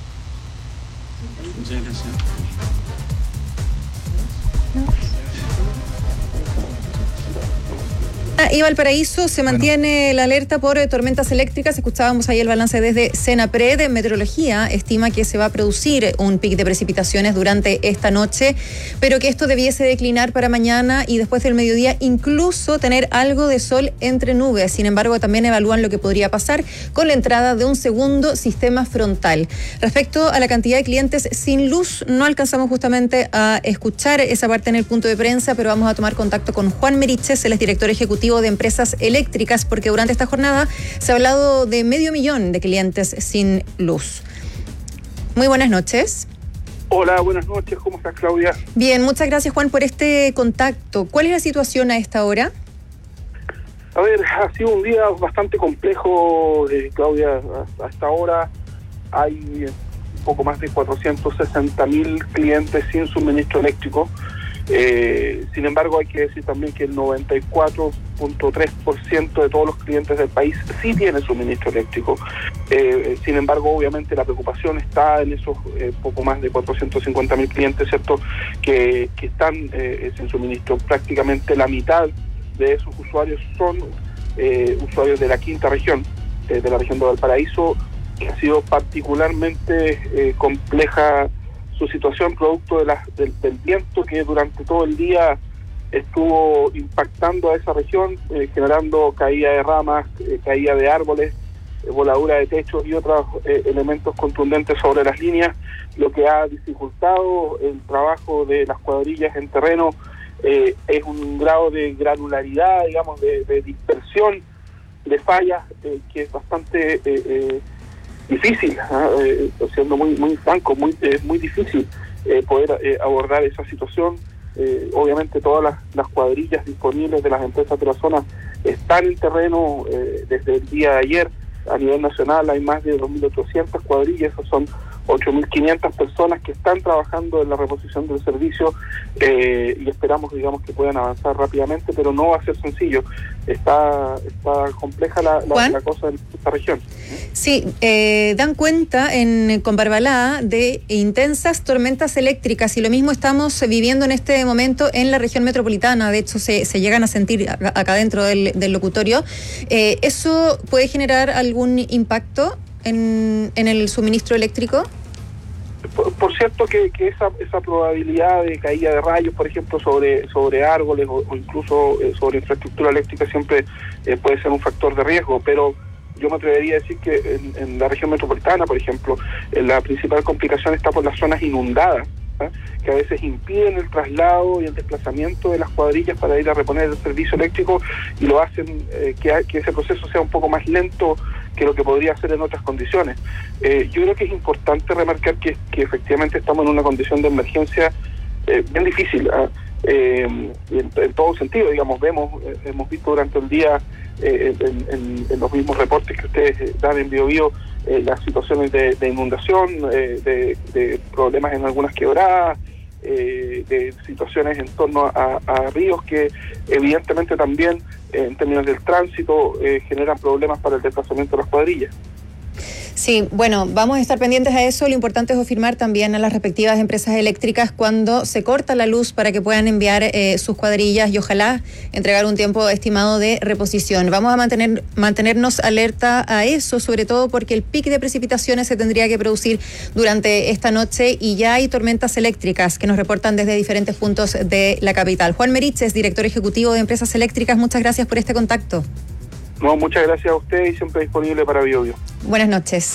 Muchas gracias. Y Valparaíso se mantiene bueno. la alerta por eh, tormentas eléctricas. Escuchábamos ahí el balance desde Senapred. Meteorología estima que se va a producir un pic de precipitaciones durante esta noche, pero que esto debiese declinar para mañana y después del mediodía incluso tener algo de sol entre nubes. Sin embargo, también evalúan lo que podría pasar con la entrada de un segundo sistema frontal. Respecto a la cantidad de clientes sin luz, no alcanzamos justamente a escuchar esa parte en el punto de prensa, pero vamos a tomar contacto con Juan Meriches, él es director ejecutivo de empresas eléctricas, porque durante esta jornada se ha hablado de medio millón de clientes sin luz. Muy buenas noches. Hola, buenas noches. ¿Cómo estás, Claudia? Bien, muchas gracias, Juan, por este contacto. ¿Cuál es la situación a esta hora? A ver, ha sido un día bastante complejo, eh, Claudia. A esta hora hay un poco más de cuatrocientos sesenta mil clientes sin suministro eléctrico. Eh, sin embargo, hay que decir también que el noventa y cuatro punto tres por ciento de todos los clientes del país sí tiene suministro eléctrico. Eh, sin embargo, obviamente la preocupación está en esos eh, poco más de cuatrocientos cincuenta mil clientes, ¿cierto?, que, que están eh, sin suministro. Prácticamente la mitad de esos usuarios son eh, usuarios de la quinta región, eh, de la región de Valparaíso, que ha sido particularmente eh, compleja su situación producto de la, del, del viento que durante todo el día estuvo impactando a esa región, eh, generando caída de ramas, eh, caída de árboles, eh, voladura de techos y otros eh, elementos contundentes sobre las líneas, lo que ha dificultado el trabajo de las cuadrillas en terreno. Eh, es un grado de granularidad, digamos, de, de dispersión de fallas eh, que es bastante... Eh, eh, difícil, ¿eh? eh, siendo muy muy franco, muy eh, muy difícil eh, poder eh, abordar esa situación. Eh, obviamente todas las, las cuadrillas disponibles de las empresas de la zona están en terreno eh, desde el día de ayer. A nivel nacional hay más de dos mil ochocientas cuadrillas, esos son ocho mil quinientas personas que están trabajando en la reposición del servicio eh, y esperamos, digamos, que puedan avanzar rápidamente, pero no va a ser sencillo. Está está compleja la, la, la cosa en esta región. Sí, eh, dan cuenta en con Barbalá de intensas tormentas eléctricas y lo mismo estamos viviendo en este momento en la región metropolitana. De hecho, se, se llegan a sentir acá dentro del, del locutorio. Eh, ¿Eso puede generar algún impacto en, en el suministro eléctrico? Por, por cierto que, que esa esa probabilidad de caída de rayos, por ejemplo, sobre sobre árboles o, o incluso eh, sobre infraestructura eléctrica siempre eh, puede ser un factor de riesgo, pero yo me atrevería a decir que en, en la región metropolitana, por ejemplo, la principal complicación está por las zonas inundadas, ¿eh? que a veces impiden el traslado y el desplazamiento de las cuadrillas para ir a reponer el servicio eléctrico y lo hacen eh, que, que ese proceso sea un poco más lento que lo que podría ser en otras condiciones. Eh, yo creo que es importante remarcar que, que efectivamente estamos en una condición de emergencia eh, bien difícil, ¿eh? Eh, en, en todo sentido, digamos, vemos, eh, hemos visto durante el día eh, en, en, en los mismos reportes que ustedes dan en BioBio eh, las situaciones de, de inundación, eh, de, de problemas en algunas quebradas, eh, de situaciones en torno a, a ríos que evidentemente también eh, en términos del tránsito eh, generan problemas para el desplazamiento de las cuadrillas. Sí, bueno, vamos a estar pendientes a eso. Lo importante es confirmar también a las respectivas empresas eléctricas cuando se corta la luz para que puedan enviar eh, sus cuadrillas y ojalá entregar un tiempo estimado de reposición. Vamos a mantener mantenernos alerta a eso, sobre todo porque el pic de precipitaciones se tendría que producir durante esta noche y ya hay tormentas eléctricas que nos reportan desde diferentes puntos de la capital. Juan Meriches, director ejecutivo de Empresas Eléctricas, muchas gracias por este contacto. No, muchas gracias a usted y siempre disponible para BioBio. Buenas noches.